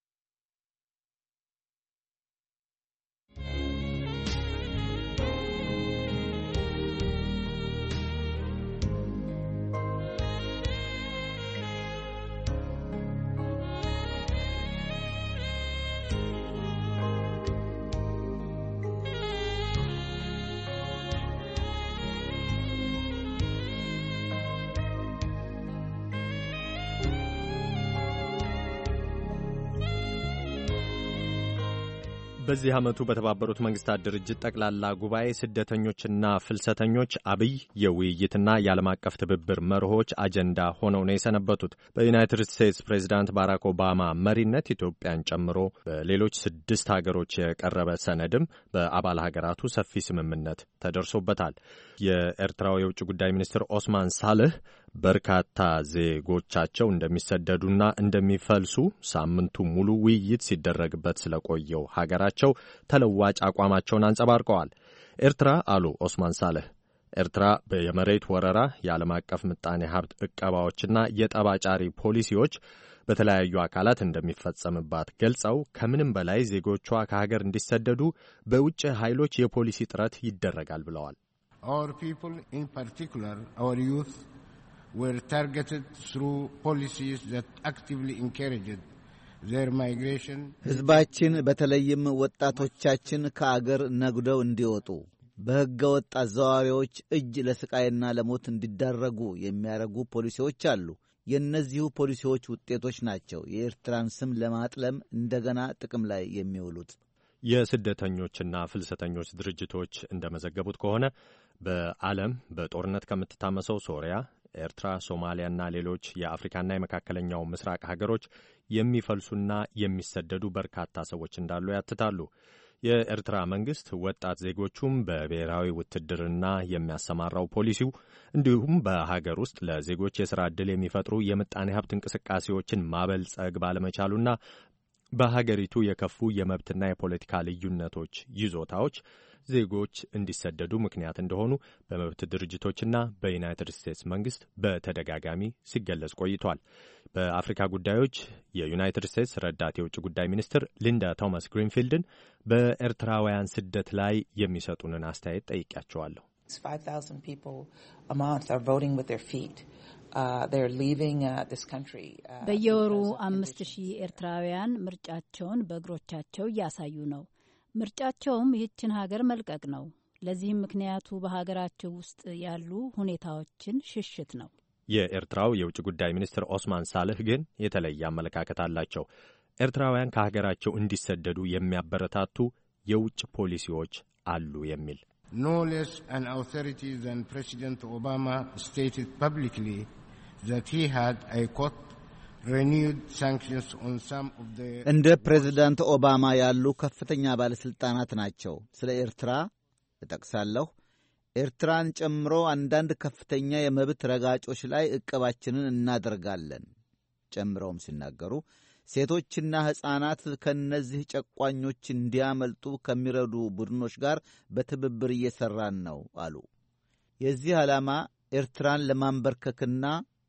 S21: በዚህ ዓመቱ በተባበሩት መንግስታት ድርጅት ጠቅላላ ጉባኤ ስደተኞችና ፍልሰተኞች አብይ የውይይትና የዓለም አቀፍ ትብብር መርሆች አጀንዳ ሆነው ነው የሰነበቱት። በዩናይትድ ስቴትስ ፕሬዚዳንት ባራክ ኦባማ መሪነት ኢትዮጵያን ጨምሮ በሌሎች ስድስት ሀገሮች የቀረበ ሰነድም በአባል ሀገራቱ ሰፊ ስምምነት ተደርሶበታል። የኤርትራው የውጭ ጉዳይ ሚኒስትር ኦስማን ሳልህ በርካታ ዜጎቻቸው እንደሚሰደዱና እንደሚፈልሱ ሳምንቱ ሙሉ ውይይት ሲደረግበት ስለቆየው ሀገራቸው ተለዋጭ አቋማቸውን አንጸባርቀዋል። ኤርትራ አሉ ኦስማን ሳልህ፣ ኤርትራ የመሬት ወረራ፣ የዓለም አቀፍ ምጣኔ ሀብት ዕቀባዎችና የጠባጫሪ ፖሊሲዎች በተለያዩ አካላት እንደሚፈጸምባት ገልጸው ከምንም በላይ ዜጎቿ ከሀገር እንዲሰደዱ በውጭ ኃይሎች የፖሊሲ ጥረት ይደረጋል ብለዋል።
S6: Our people, in particular our youth, were targeted through policies that actively encouraged their migration.
S7: ሕዝባችን በተለይም ወጣቶቻችን ከአገር ነግደው እንዲወጡ በሕገ ወጥ አዘዋዋሪዎች እጅ ለስቃይና ለሞት እንዲዳረጉ የሚያደርጉ ፖሊሲዎች አሉ። የእነዚሁ ፖሊሲዎች ውጤቶች ናቸው የኤርትራን ስም ለማጥለም እንደገና ጥቅም ላይ የሚውሉት።
S21: የስደተኞችና ፍልሰተኞች ድርጅቶች እንደመዘገቡት ከሆነ በዓለም በጦርነት ከምትታመሰው ሶሪያ፣ ኤርትራ፣ ሶማሊያና ሌሎች የአፍሪካና የመካከለኛው ምስራቅ ሀገሮች የሚፈልሱና የሚሰደዱ በርካታ ሰዎች እንዳሉ ያትታሉ። የኤርትራ መንግስት ወጣት ዜጎቹም በብሔራዊ ውትድርና የሚያሰማራው ፖሊሲው እንዲሁም በሀገር ውስጥ ለዜጎች የሥራ ዕድል የሚፈጥሩ የምጣኔ ሀብት እንቅስቃሴዎችን ማበልጸግ ባለመቻሉና በሀገሪቱ የከፉ የመብትና የፖለቲካ ልዩነቶች ይዞታዎች ዜጎች እንዲሰደዱ ምክንያት እንደሆኑ በመብት ድርጅቶችና በዩናይትድ ስቴትስ መንግስት በተደጋጋሚ ሲገለጽ ቆይቷል። በአፍሪካ ጉዳዮች የዩናይትድ ስቴትስ ረዳት የውጭ ጉዳይ ሚኒስትር ሊንዳ ቶማስ ግሪንፊልድን በኤርትራውያን ስደት ላይ የሚሰጡንን አስተያየት ጠይቄያቸዋለሁ።
S22: five thousand people a month are voting with their feet. Uh, they're leaving uh, this country. Uh,
S23: በየወሩ አምስት ሺህ ኤርትራውያን ምርጫቸውን በእግሮቻቸው እያሳዩ ነው። ምርጫቸውም ይህችን ሀገር መልቀቅ ነው። ለዚህም ምክንያቱ በሀገራቸው ውስጥ ያሉ ሁኔታዎችን ሽሽት ነው።
S21: የኤርትራው የውጭ ጉዳይ ሚኒስትር ኦስማን ሳልህ ግን የተለየ አመለካከት አላቸው። ኤርትራውያን ከሀገራቸው እንዲሰደዱ የሚያበረታቱ የውጭ ፖሊሲዎች አሉ የሚል
S6: No less an authority than President Obama stated publicly that he had, I quote, renewed sanctions on some of the
S7: እንደ ፕሬዝዳንት ኦባማ ያሉ ከፍተኛ ባለስልጣናት ናቸው ስለ ኤርትራ እጠቅሳለሁ ኤርትራን ጨምሮ አንዳንድ ከፍተኛ የመብት ረጋጮች ላይ እቀባችንን እናደርጋለን ጨምረውም ሲናገሩ ሴቶችና ሕፃናት ከነዚህ ጨቋኞች እንዲያመልጡ ከሚረዱ ቡድኖች ጋር በትብብር እየሰራን ነው አሉ የዚህ ዓላማ ኤርትራን ለማንበርከክና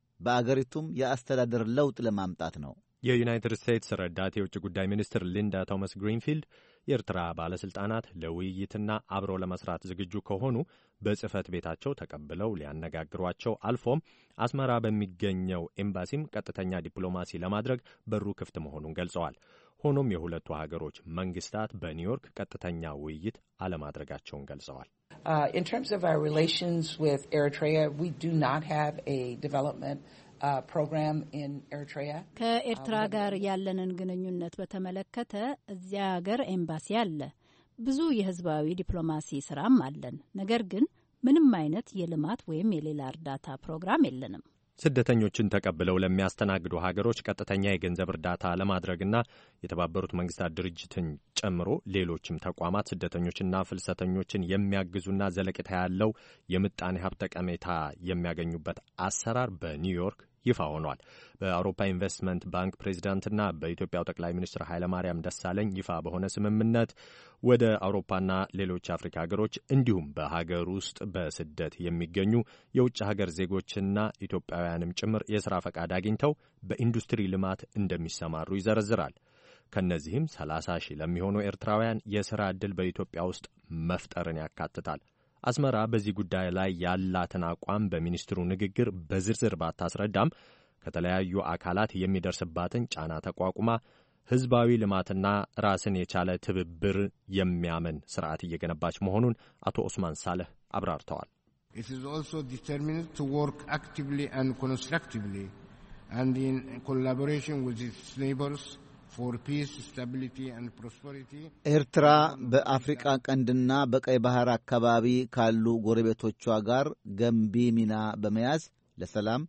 S7: በአገሪቱም የአስተዳደር ለውጥ ለማምጣት ነው
S21: የዩናይትድ ስቴትስ ረዳት የውጭ ጉዳይ ሚኒስትር ሊንዳ ቶማስ ግሪንፊልድ የኤርትራ ባለስልጣናት ለውይይትና አብሮ ለመስራት ዝግጁ ከሆኑ በጽህፈት ቤታቸው ተቀብለው ሊያነጋግሯቸው አልፎም አስመራ በሚገኘው ኤምባሲም ቀጥተኛ ዲፕሎማሲ ለማድረግ በሩ ክፍት መሆኑን ገልጸዋል ሆኖም የሁለቱ ሀገሮች መንግስታት በኒውዮርክ ቀጥተኛ ውይይት አለማድረጋቸውን ገልጸዋል
S22: uh, in terms of our relations with Eritrea we do not have a development Uh, program in Eritrea
S23: ከኤርትራ ጋር ያለንን ግንኙነት በተመለከተ እዚያ ሀገር ኤምባሲ አለ ብዙ የህዝባዊ ዲፕሎማሲ ስራም አለን ነገር ግን ምንም አይነት የልማት ወይም የሌላ እርዳታ ፕሮግራም የለንም
S21: ስደተኞችን ተቀብለው ለሚያስተናግዱ ሀገሮች ቀጥተኛ የገንዘብ እርዳታ ለማድረግና የተባበሩት መንግስታት ድርጅትን ጨምሮ ሌሎችም ተቋማት ስደተኞችና ፍልሰተኞችን የሚያግዙና ዘለቂታ ያለው የምጣኔ ሀብት ጠቀሜታ የሚያገኙበት አሰራር በኒውዮርክ ይፋ ሆኗል በአውሮፓ ኢንቨስትመንት ባንክ ፕሬዚዳንትና በኢትዮጵያው ጠቅላይ ሚኒስትር ኃይለማርያም ደሳለኝ ይፋ በሆነ ስምምነት ወደ አውሮፓና ሌሎች አፍሪካ ሀገሮች እንዲሁም በሀገር ውስጥ በስደት የሚገኙ የውጭ ሀገር ዜጎችና ኢትዮጵያውያንም ጭምር የሥራ ፈቃድ አግኝተው በኢንዱስትሪ ልማት እንደሚሰማሩ ይዘረዝራል ከነዚህም ሰላሳ ሺህ ለሚሆኑ ኤርትራውያን የሥራ ዕድል በኢትዮጵያ ውስጥ መፍጠርን ያካትታል አስመራ በዚህ ጉዳይ ላይ ያላትን አቋም በሚኒስትሩ ንግግር በዝርዝር ባታስረዳም ከተለያዩ አካላት የሚደርስባትን ጫና ተቋቁማ ህዝባዊ ልማትና ራስን የቻለ ትብብር የሚያምን ስርዓት እየገነባች መሆኑን አቶ ኦስማን ሳለህ አብራርተዋል
S6: It is also determined to work actively and constructively and in collaboration with its neighbors for peace, stability and prosperity.
S7: ኤርትራ በአፍሪካ ቀንድና በቀይ ባህር አካባቢ ካሉ ጎረቤቶቿ ጋር ገንቢ ሚና በመያዝ ለሰላም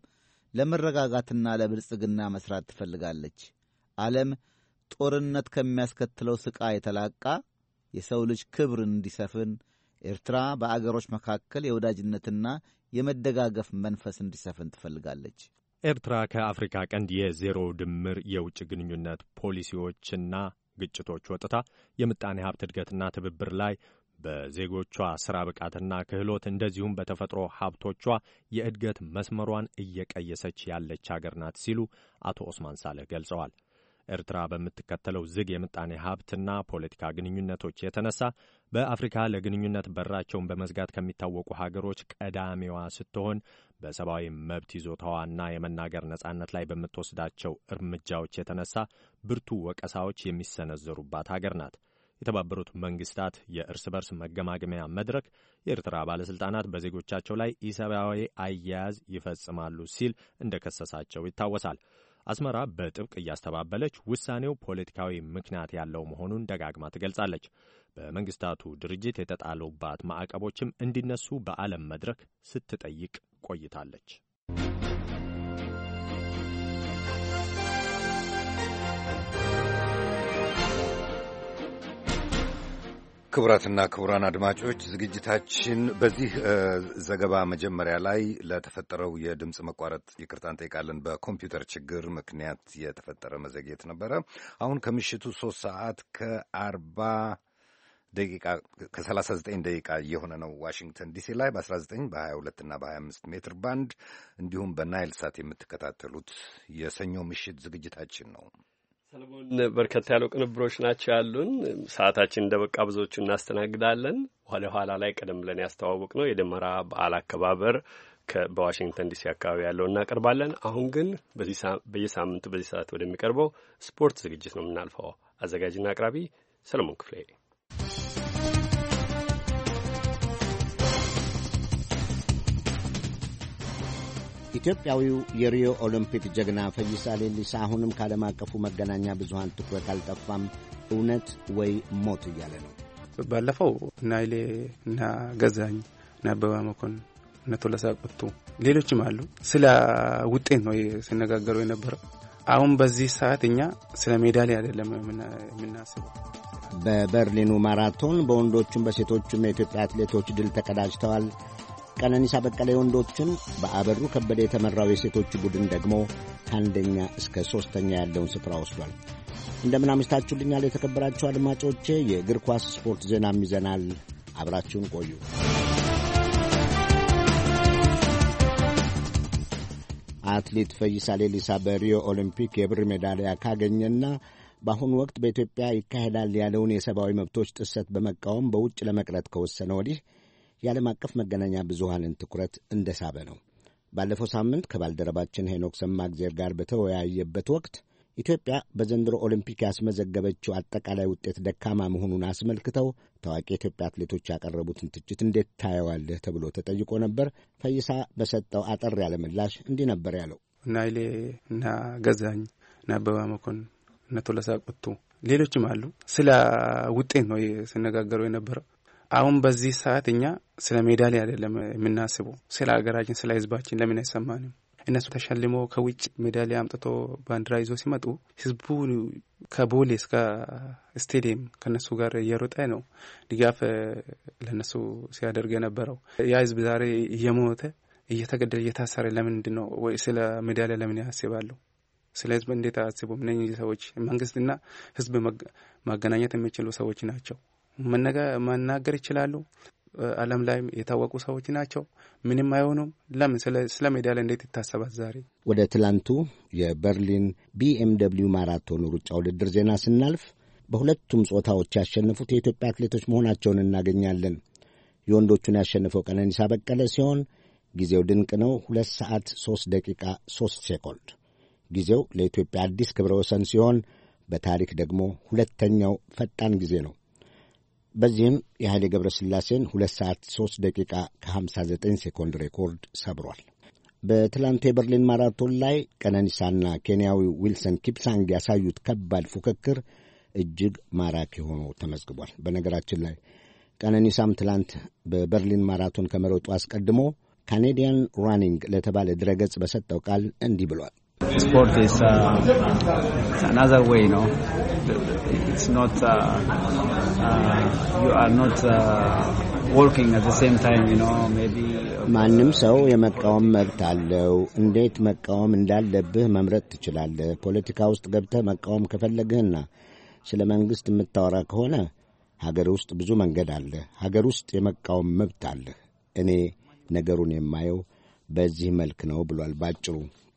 S7: ለመረጋጋትና ለብልጽግና መስራት ትፈልጋለች ዓለም ጦርነት ከሚያስከትለው ስቃይ የተላቃ የሰው ልጅ ክብር እንዲሰፍን ኤርትራ በአገሮች መካከል የወዳጅነትና የመደጋገፍ መንፈስ እንዲሰፍን ትፈልጋለች
S21: ኤርትራ ከአፍሪካ ቀንድ የዜሮ ድምር የውጭ ግንኙነት ፖሊሲዎችና ግጭቶች ወጥታ የምጣኔ ሀብት እድገትና ትብብር ላይ በዜጎቿ ሥራ ብቃትና ክህሎት እንደዚሁም በተፈጥሮ ሀብቶቿ የእድገት መስመሯን እየቀየሰች ያለች አገር ናት ሲሉ አቶ ኦስማን ሳለህ ገልጸዋል ኤርትራ በምትከተለው ዝግ የምጣኔ ሀብትና ፖለቲካ ግንኙነቶች የተነሳ በአፍሪካ ለግንኙነት በራቸውን በመዝጋት ከሚታወቁ ሀገሮች ቀዳሚዋ ስትሆን በሰብአዊ መብት ይዞታዋና የመናገር ነጻነት ላይ በምትወስዳቸው እርምጃዎች የተነሳ ብርቱ ወቀሳዎች የሚሰነዘሩባት ሀገር ናት የተባበሩት መንግስታት የእርስ በርስ መገማገሚያ መድረክ የኤርትራ ባለስልጣናት በዜጎቻቸው ላይ ኢሰብአዊ አያያዝ ይፈጽማሉ ሲል እንደከሰሳቸው ይታወሳል አስመራ በጥብቅ እያስተባበለች ውሳኔው ፖለቲካዊ ምክንያት ያለው መሆኑን ደጋግማ ትገልጻለች በመንግስታቱ ድርጅት የተጣሉባት ማዕቀቦችም እንዲነሱ በዓለም መድረክ ስትጠይቅ ቆይታለች
S3: ክቡራትና ክቡራን አድማጮች ዝግጅታችን በዚህ ዘገባ መጀመሪያ ላይ ለተፈጠረው የድምፅ መቋረጥ ይቅርታ እንጠይቃለን በኮምፒውተር ችግር ምክንያት የተፈጠረ መዘግየት ነበረ አሁን ከምሽቱ ሶስት ሰዓት ከአርባ ደቂቃ ከሰላሳ ዘጠኝ ደቂቃ የሆነ ነው ዋሽንግተን ዲሲ ላይ በአስራ ዘጠኝ በሀያ ሁለት እና በሀያ አምስት ሜትር ባንድ እንዲሁም በናይል ሳት የምትከታተሉት የሰኞ ምሽት ዝግጅታችን ነው
S5: ሰለሞን በርከት ያሉ ቅንብሮች ናቸው ያሉን ሰዓታችን እንደበቃ ብዙዎቹ እናስተናግዳለን ኋላ ኋላ ላይ ቀደም ብለን ያስተዋወቅ ነው የደመራ በዓል አከባበር በዋሽንግተን ዲሲ አካባቢ ያለው እናቀርባለን አሁን ግን በዚህ በየሳምንቱ በዚህ ሰዓት ወደሚቀርበው ስፖርት ዝግጅት ነው የምናልፈው አዘጋጅና አቅራቢ ሰለሞን ክፍሌ
S2: ኢትዮጵያዊው የሪዮ ኦሎምፒክ ጀግና ፈይሳ ሌሊሳ አሁንም ከዓለም አቀፉ መገናኛ ብዙሃን ትኩረት አልጠፋም። እውነት ወይ ሞት እያለ ነው።
S8: ባለፈው እና ኃይሌ እና ገዛኝ እና አበባ መኮንን እና ቶለሳ ቁጡ ሌሎችም አሉ። ስለ ውጤት ነው ሲነጋገሩ የነበረው። አሁን በዚህ ሰዓት እኛ ስለ ሜዳሊያ አይደለም የምናስበው።
S2: በበርሊኑ ማራቶን በወንዶቹም በሴቶቹም የኢትዮጵያ አትሌቶች ድል ተቀዳጅተዋል። ቀነኒሳ በቀለ የወንዶቹን፣ በአበሩ ከበደ የተመራው የሴቶቹ ቡድን ደግሞ ከአንደኛ እስከ ሦስተኛ ያለውን ስፍራ ወስዷል። እንደምን አምሽታችሁልኛል የተከበራችሁ አድማጮቼ። የእግር ኳስ ስፖርት ዜናም ይዘናል። አብራችሁን ቆዩ። አትሌት ፈይሳ ሌሊሳ በሪዮ ኦሊምፒክ የብር ሜዳሊያ ካገኘና በአሁኑ ወቅት በኢትዮጵያ ይካሄዳል ያለውን የሰብአዊ መብቶች ጥሰት በመቃወም በውጭ ለመቅረት ከወሰነ ወዲህ የዓለም አቀፍ መገናኛ ብዙሃንን ትኩረት እንደሳበ ነው። ባለፈው ሳምንት ከባልደረባችን ሄኖክ ሰማግዜር ጋር በተወያየበት ወቅት ኢትዮጵያ በዘንድሮ ኦሊምፒክ ያስመዘገበችው አጠቃላይ ውጤት ደካማ መሆኑን አስመልክተው ታዋቂ የኢትዮጵያ አትሌቶች ያቀረቡትን ትችት እንዴት ታየዋለህ ተብሎ ተጠይቆ ነበር። ፈይሳ በሰጠው አጠር ያለ ምላሽ እንዲህ ነበር ያለው።
S8: ናይሌ እና ገዛኝ እና አበባ መኮንን እና ቶለሳ ቆጡ ሌሎችም አሉ። ስለ ውጤት ነው ሲነጋገሩ የነበረው። አሁን በዚህ ሰዓት እኛ ስለ ሜዳሊያ አይደለም የምናስበው፣ ስለ ሀገራችን ስለ ህዝባችን ለምን አይሰማንም? እነሱ ተሸልሞ ከውጭ ሜዳሊያ አምጥቶ ባንዲራ ይዞ ሲመጡ ህዝቡ ከቦሌ እስከ ስቴዲየም ከነሱ ጋር እየሮጠ ነው ድጋፍ ለነሱ ሲያደርግ የነበረው። ያ ህዝብ ዛሬ እየሞተ እየተገደለ እየታሰረ ለምንድን ነው? ወይ ስለ ሜዳሊያ ለምን ያስባሉ? ስለ ህዝብ እንዴት አስቡም? እነዚህ ሰዎች መንግስትና ህዝብ ማገናኘት የሚችሉ ሰዎች ናቸው። መናገር ይችላሉ። ዓለም ላይ የታወቁ ሰዎች ናቸው። ምንም አይሆኑም። ለምን ስለ ሜዳሊያ እንዴት ይታሰባል? ዛሬ
S2: ወደ ትላንቱ የበርሊን ቢኤምደብሊው ማራቶን ሩጫ ውድድር ዜና ስናልፍ በሁለቱም ጾታዎች ያሸነፉት የኢትዮጵያ አትሌቶች መሆናቸውን እናገኛለን። የወንዶቹን ያሸነፈው ቀነኒሳ በቀለ ሲሆን ጊዜው ድንቅ ነው። ሁለት ሰዓት ሦስት ደቂቃ ሦስት ሴኮንድ ጊዜው ለኢትዮጵያ አዲስ ክብረ ወሰን ሲሆን በታሪክ ደግሞ ሁለተኛው ፈጣን ጊዜ ነው። በዚህም የኃይሌ ገብረ ሥላሴን ሁለት ሰዓት ሦስት ደቂቃ ከሀምሳ ዘጠኝ ሴኮንድ ሬኮርድ ሰብሯል። በትላንቱ የበርሊን ማራቶን ላይ ቀነኒሳና ኬንያዊው ዊልሰን ኪፕሳንግ ያሳዩት ከባድ ፉክክር እጅግ ማራኪ ሆኖ ተመዝግቧል። በነገራችን ላይ ቀነኒሳም ትላንት በበርሊን ማራቶን ከመሮጡ አስቀድሞ ካኔዲያን ራኒንግ ለተባለ ድረገጽ በሰጠው ቃል እንዲህ ብሏል።
S1: Sport is uh, another way, no? It's not, uh, uh, you are not uh, working at the same time, you know, maybe...
S2: ማንም ሰው የመቃወም መብት አለው። እንዴት መቃወም እንዳለብህ መምረጥ ትችላለህ። ፖለቲካ ውስጥ ገብተህ መቃወም ከፈለግህና ስለ መንግሥት የምታወራ ከሆነ ሀገር ውስጥ ብዙ መንገድ አለ። ሀገር ውስጥ የመቃወም መብት አለ። እኔ ነገሩን የማየው በዚህ መልክ ነው ብሏል ባጭሩ።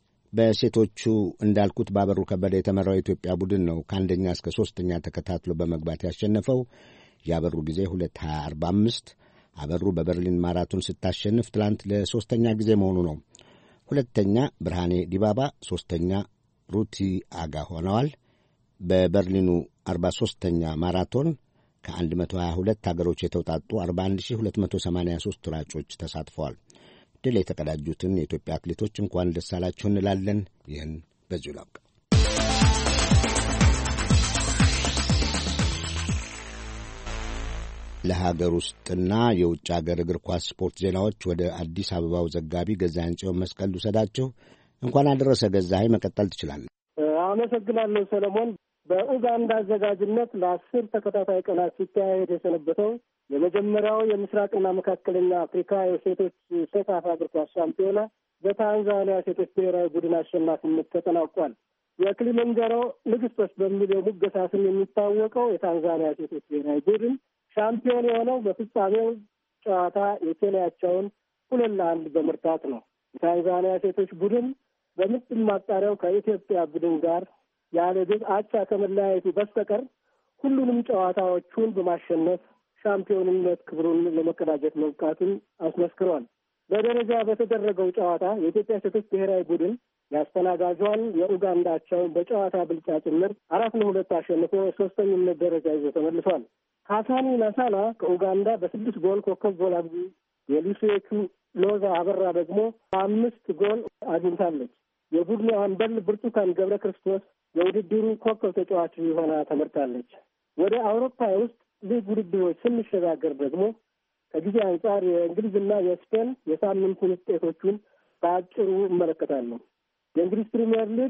S2: በሴቶቹ እንዳልኩት ባበሩ ከበደ የተመራው የኢትዮጵያ ቡድን ነው ከአንደኛ እስከ ሦስተኛ ተከታትሎ በመግባት ያሸነፈው። ያበሩ ጊዜ ሁለት ሀያ አርባ አምስት አበሩ በበርሊን ማራቶን ስታሸንፍ ትላንት ለሦስተኛ ጊዜ መሆኑ ነው። ሁለተኛ ብርሃኔ ዲባባ፣ ሦስተኛ ሩቲ አጋ ሆነዋል። በበርሊኑ አርባ ሦስተኛ ማራቶን ከአንድ መቶ ሀያ ሁለት አገሮች የተውጣጡ አርባ አንድ ሺህ ሁለት መቶ ሰማንያ ሦስት ሯጮች ተሳትፈዋል። ድል የተቀዳጁትን የኢትዮጵያ አትሌቶች እንኳን ደስ አላችሁ እንላለን። ይህን በዚሁ ላብቃ። ለሀገር ውስጥና የውጭ ሀገር እግር ኳስ ስፖርት ዜናዎች ወደ አዲስ አበባው ዘጋቢ ገዛኸኝ ጽዮን መስቀል ልውሰዳችሁ። እንኳን አደረሰ ገዛኸኝ፣ መቀጠል ትችላለህ።
S9: አመሰግናለሁ ሰለሞን። በኡጋንዳ አዘጋጅነት ለአስር ተከታታይ ቀናት ሲካሄድ የሰነበተው የመጀመሪያው የምስራቅና መካከለኛ አፍሪካ የሴቶች ሴካፋ እግር ኳስ ሻምፒዮና በታንዛኒያ ሴቶች ብሔራዊ ቡድን አሸናፊነት ተጠናቋል። የክሊመንጀሮ ንግስቶች በሚል የሙገሳ ስም የሚታወቀው የታንዛኒያ ሴቶች ብሔራዊ ቡድን ሻምፒዮን የሆነው በፍጻሜው ጨዋታ የኬንያቸውን ሁለት ለአንድ በመርታት ነው። የታንዛኒያ ሴቶች ቡድን በምጥን ማጣሪያው ከኢትዮጵያ ቡድን ጋር ያለ ግብ አቻ ከመለያየቱ በስተቀር ሁሉንም ጨዋታዎቹን በማሸነፍ ሻምፒዮንነት ክብሩን ለመቀዳጀት መብቃቱን አስመስክሯል። በደረጃ በተደረገው ጨዋታ የኢትዮጵያ ሴቶች ብሔራዊ ቡድን ያስተናጋጇን የኡጋንዳቸውን በጨዋታ ብልጫ ጭምር አራት ለሁለት አሸንፎ ሶስተኝነት ደረጃ ይዞ ተመልሷል። ሀሳኒ ናሳላ ከኡጋንዳ በስድስት ጎል ኮከብ ጎል አግቢ፣ የሊሴቹ ሎዛ አበራ ደግሞ አምስት ጎል አግኝታለች። የቡድኑ አምበል ብርቱካን ገብረ ክርስቶስ የውድድሩ ኮከብ ተጫዋች ሆና ተመርጣለች። ወደ አውሮፓ ውስጥ ሊግ ውድድሮች ስንሸጋገር ደግሞ ከጊዜ አንጻር የእንግሊዝና የስፔን የሳምንቱን ውጤቶቹን በአጭሩ እመለከታለሁ። የእንግሊዝ ፕሪሚየር ሊግ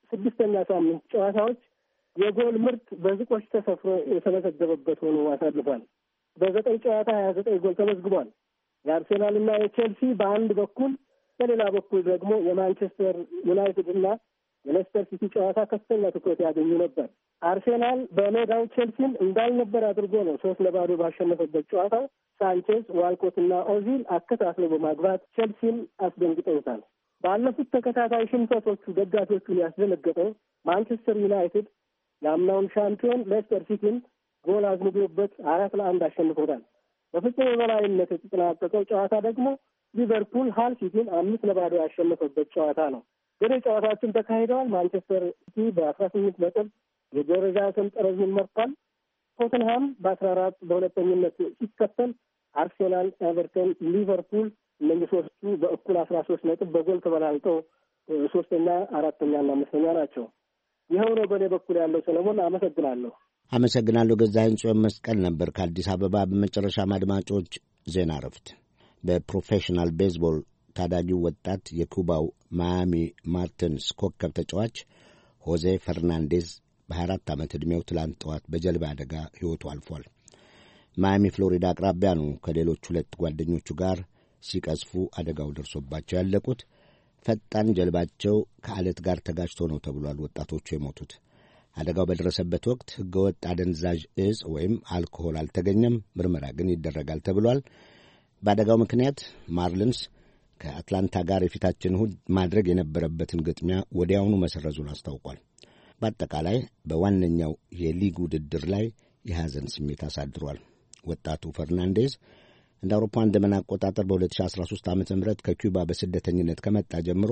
S9: ስድስተኛ ሳምንት ጨዋታዎች የጎል ምርት በዝቆች ተሰፍሮ የተመዘገበበት ሆኖ አሳልፏል። በዘጠኝ ጨዋታ ሀያ ዘጠኝ ጎል ተመዝግቧል። የአርሴናልና የቼልሲ በአንድ በኩል፣ በሌላ በኩል ደግሞ የማንቸስተር ዩናይትድ እና የሌስተር ሲቲ ጨዋታ ከፍተኛ ትኩረት ያገኙ ነበር። አርሴናል በሜዳው ቼልሲን እንዳልነበር አድርጎ ነው ሶስት ለባዶ ባሸነፈበት ጨዋታው ሳንቼዝ፣ ዋልኮትና ኦዚል አከታትለው በማግባት ቼልሲን አስደንግጠውታል። ባለፉት ተከታታይ ሽንፈቶቹ ደጋፊዎቹን ያስደነገጠው ማንቸስተር ዩናይትድ የአምናውን ሻምፒዮን ሌስተር ሲቲን ጎል አዝንቦበት አራት ለአንድ አሸንፎታል። በፍጹም የበላይነት የተጠናቀቀው ጨዋታ ደግሞ ሊቨርፑል ሃል ሲቲን አምስት ለባዶ ያሸነፈበት ጨዋታ ነው። ሌሎች ጨዋታዎችን ተካሂደዋል። ማንቸስተር ሲቲ በአስራ ስምንት ነጥብ የደረጃ ሰንጠረዡን መርቷል። ቶተንሃም በአስራ አራት በሁለተኝነት ሲከተል አርሴናል፣ ኤቨርተን፣ ሊቨርፑል እነዚህ ሶስቱ በእኩል አስራ ሶስት ነጥብ በጎል ተበላልጠው ሶስተኛ፣ አራተኛና አምስተኛ ናቸው። ይኸው ነው በእኔ በኩል ያለው። ሰለሞን አመሰግናለሁ።
S2: አመሰግናለሁ። ገዛኸኝ ጽዮን መስቀል ነበር ከአዲስ አበባ። በመጨረሻም አድማጮች ዜና እረፍት። በፕሮፌሽናል ቤዝቦል ታዳጊው ወጣት የኩባው ማያሚ ማርቲንስ ኮከብ ተጫዋች ሆዜ ፈርናንዴዝ በሀያ አራት ዓመት ዕድሜው ትላንት ጠዋት በጀልባ አደጋ ሕይወቱ አልፏል። ማያሚ ፍሎሪዳ አቅራቢያ ነው ከሌሎች ሁለት ጓደኞቹ ጋር ሲቀዝፉ አደጋው ደርሶባቸው ያለቁት። ፈጣን ጀልባቸው ከአለት ጋር ተጋጭቶ ነው ተብሏል ወጣቶቹ የሞቱት። አደጋው በደረሰበት ወቅት ሕገወጥ አደንዛዥ እጽ ወይም አልኮሆል አልተገኘም። ምርመራ ግን ይደረጋል ተብሏል። በአደጋው ምክንያት ማርሊንስ ከአትላንታ ጋር የፊታችን እሁድ ማድረግ የነበረበትን ግጥሚያ ወዲያውኑ መሰረዙን አስታውቋል። በአጠቃላይ በዋነኛው የሊግ ውድድር ላይ የሐዘን ስሜት አሳድሯል። ወጣቱ ፈርናንዴዝ እንደ አውሮፓውያን ዘመን አቆጣጠር በሁለት ሺህ አስራ ሦስት ዓመተ ምህረት ከኪዩባ በስደተኝነት ከመጣ ጀምሮ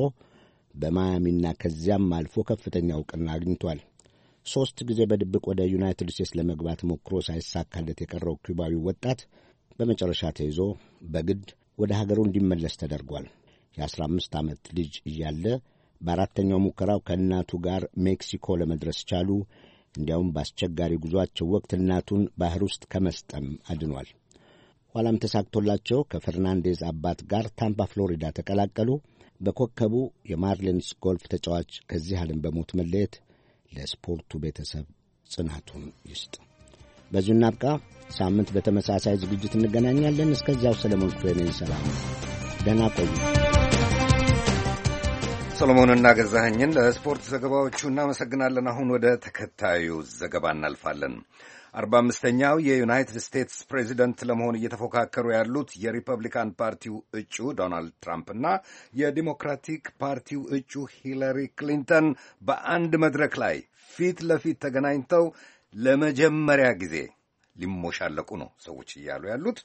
S2: በማያሚና ከዚያም አልፎ ከፍተኛ ዕውቅና አግኝቷል። ሦስት ጊዜ በድብቅ ወደ ዩናይትድ ስቴትስ ለመግባት ሞክሮ ሳይሳካለት የቀረው ኪዩባዊው ወጣት በመጨረሻ ተይዞ በግድ ወደ ሀገሩ እንዲመለስ ተደርጓል። የአስራ አምስት ዓመት ልጅ እያለ በአራተኛው ሙከራው ከእናቱ ጋር ሜክሲኮ ለመድረስ ቻሉ። እንዲያውም በአስቸጋሪ ጉዞአቸው ወቅት እናቱን ባህር ውስጥ ከመስጠም አድኗል። ኋላም ተሳክቶላቸው ከፈርናንዴዝ አባት ጋር ታምፓ ፍሎሪዳ ተቀላቀሉ። በኮከቡ የማርሊንስ ጎልፍ ተጫዋች ከዚህ ዓለም በሞት መለየት ለስፖርቱ ቤተሰብ ጽናቱን ይስጥ። በዚሁ እናብቃ። ሳምንት በተመሳሳይ ዝግጅት እንገናኛለን። እስከዚያው ሰለሞን ክፍሌ ነኝ። ሰላም፣ ደህና ቆዩ።
S3: ሰሎሞንና ገዛኸኝን ለስፖርት ዘገባዎቹ እናመሰግናለን። አሁን ወደ ተከታዩ ዘገባ እናልፋለን። አርባ አምስተኛው የዩናይትድ ስቴትስ ፕሬዚደንት ለመሆን እየተፎካከሩ ያሉት የሪፐብሊካን ፓርቲው እጩ ዶናልድ ትራምፕና የዲሞክራቲክ ፓርቲው እጩ ሂለሪ ክሊንተን በአንድ መድረክ ላይ ፊት ለፊት ተገናኝተው ለመጀመሪያ ጊዜ ሊሞሻለቁ ነው ሰዎች እያሉ ያሉት።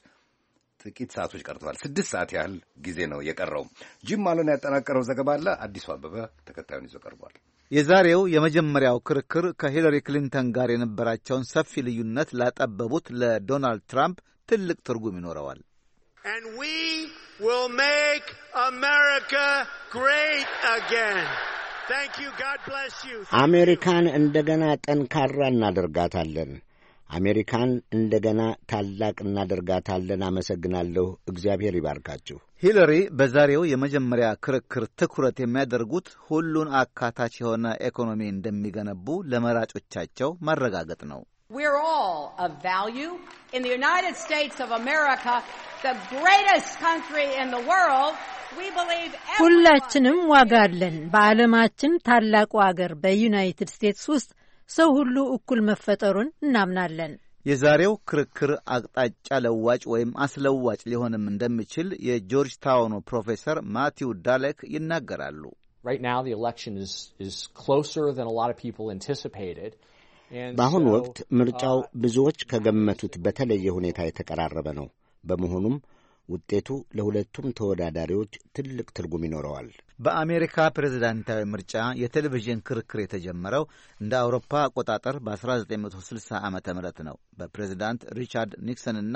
S3: ጥቂት ሰዓቶች ቀርተዋል። ስድስት ሰዓት ያህል ጊዜ ነው የቀረው። ጂም ማለን ያጠናቀረው ዘገባ አለ። አዲሱ አበበ ተከታዩን ይዞ ቀርቧል።
S7: የዛሬው የመጀመሪያው ክርክር ከሂለሪ ክሊንተን ጋር የነበራቸውን ሰፊ ልዩነት ላጠበቡት ለዶናልድ ትራምፕ ትልቅ ትርጉም ይኖረዋል።
S4: And we will make America great again. Thank you. God bless you.
S2: አሜሪካን እንደገና ጠንካራ እናደርጋታለን። አሜሪካን እንደገና ታላቅ እናደርጋታለን። አመሰግናለሁ። እግዚአብሔር ይባርካችሁ።
S7: ሂለሪ በዛሬው የመጀመሪያ ክርክር ትኩረት የሚያደርጉት ሁሉን አካታች የሆነ ኢኮኖሚ እንደሚገነቡ ለመራጮቻቸው ማረጋገጥ ነው።
S10: We're all of value in the United States of America, the greatest country in the world. We believe
S23: ሁላችንም ዋጋ አለን። በዓለማችን ታላቁ አገር በዩናይትድ ስቴትስ ውስጥ ሰው ሁሉ እኩል መፈጠሩን እናምናለን።
S7: የዛሬው ክርክር አቅጣጫ ለዋጭ ወይም አስለዋጭ ሊሆንም እንደሚችል የጆርጅ ታውኑ ፕሮፌሰር ማቲው ዳሌክ ይናገራሉ።
S11: Right now the election is is closer than a lot of people anticipated.
S2: በአሁኑ ወቅት ምርጫው ብዙዎች ከገመቱት በተለየ ሁኔታ የተቀራረበ ነው። በመሆኑም ውጤቱ ለሁለቱም ተወዳዳሪዎች ትልቅ ትርጉም ይኖረዋል።
S7: በአሜሪካ ፕሬዝዳንታዊ ምርጫ የቴሌቪዥን ክርክር የተጀመረው እንደ አውሮፓ አቆጣጠር በ1960 ዓመተ ምህረት ነው በፕሬዝዳንት ሪቻርድ ኒክሰንና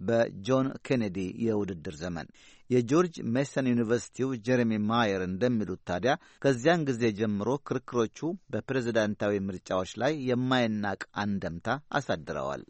S7: በጆን ኬኔዲ የውድድር ዘመን። የጆርጅ ሜሰን ዩኒቨርሲቲው ጀሬሚ ማየር እንደሚሉት ታዲያ ከዚያን ጊዜ ጀምሮ ክርክሮቹ በፕሬዝዳንታዊ ምርጫዎች ላይ የማይናቅ አንደምታ አሳድረዋል።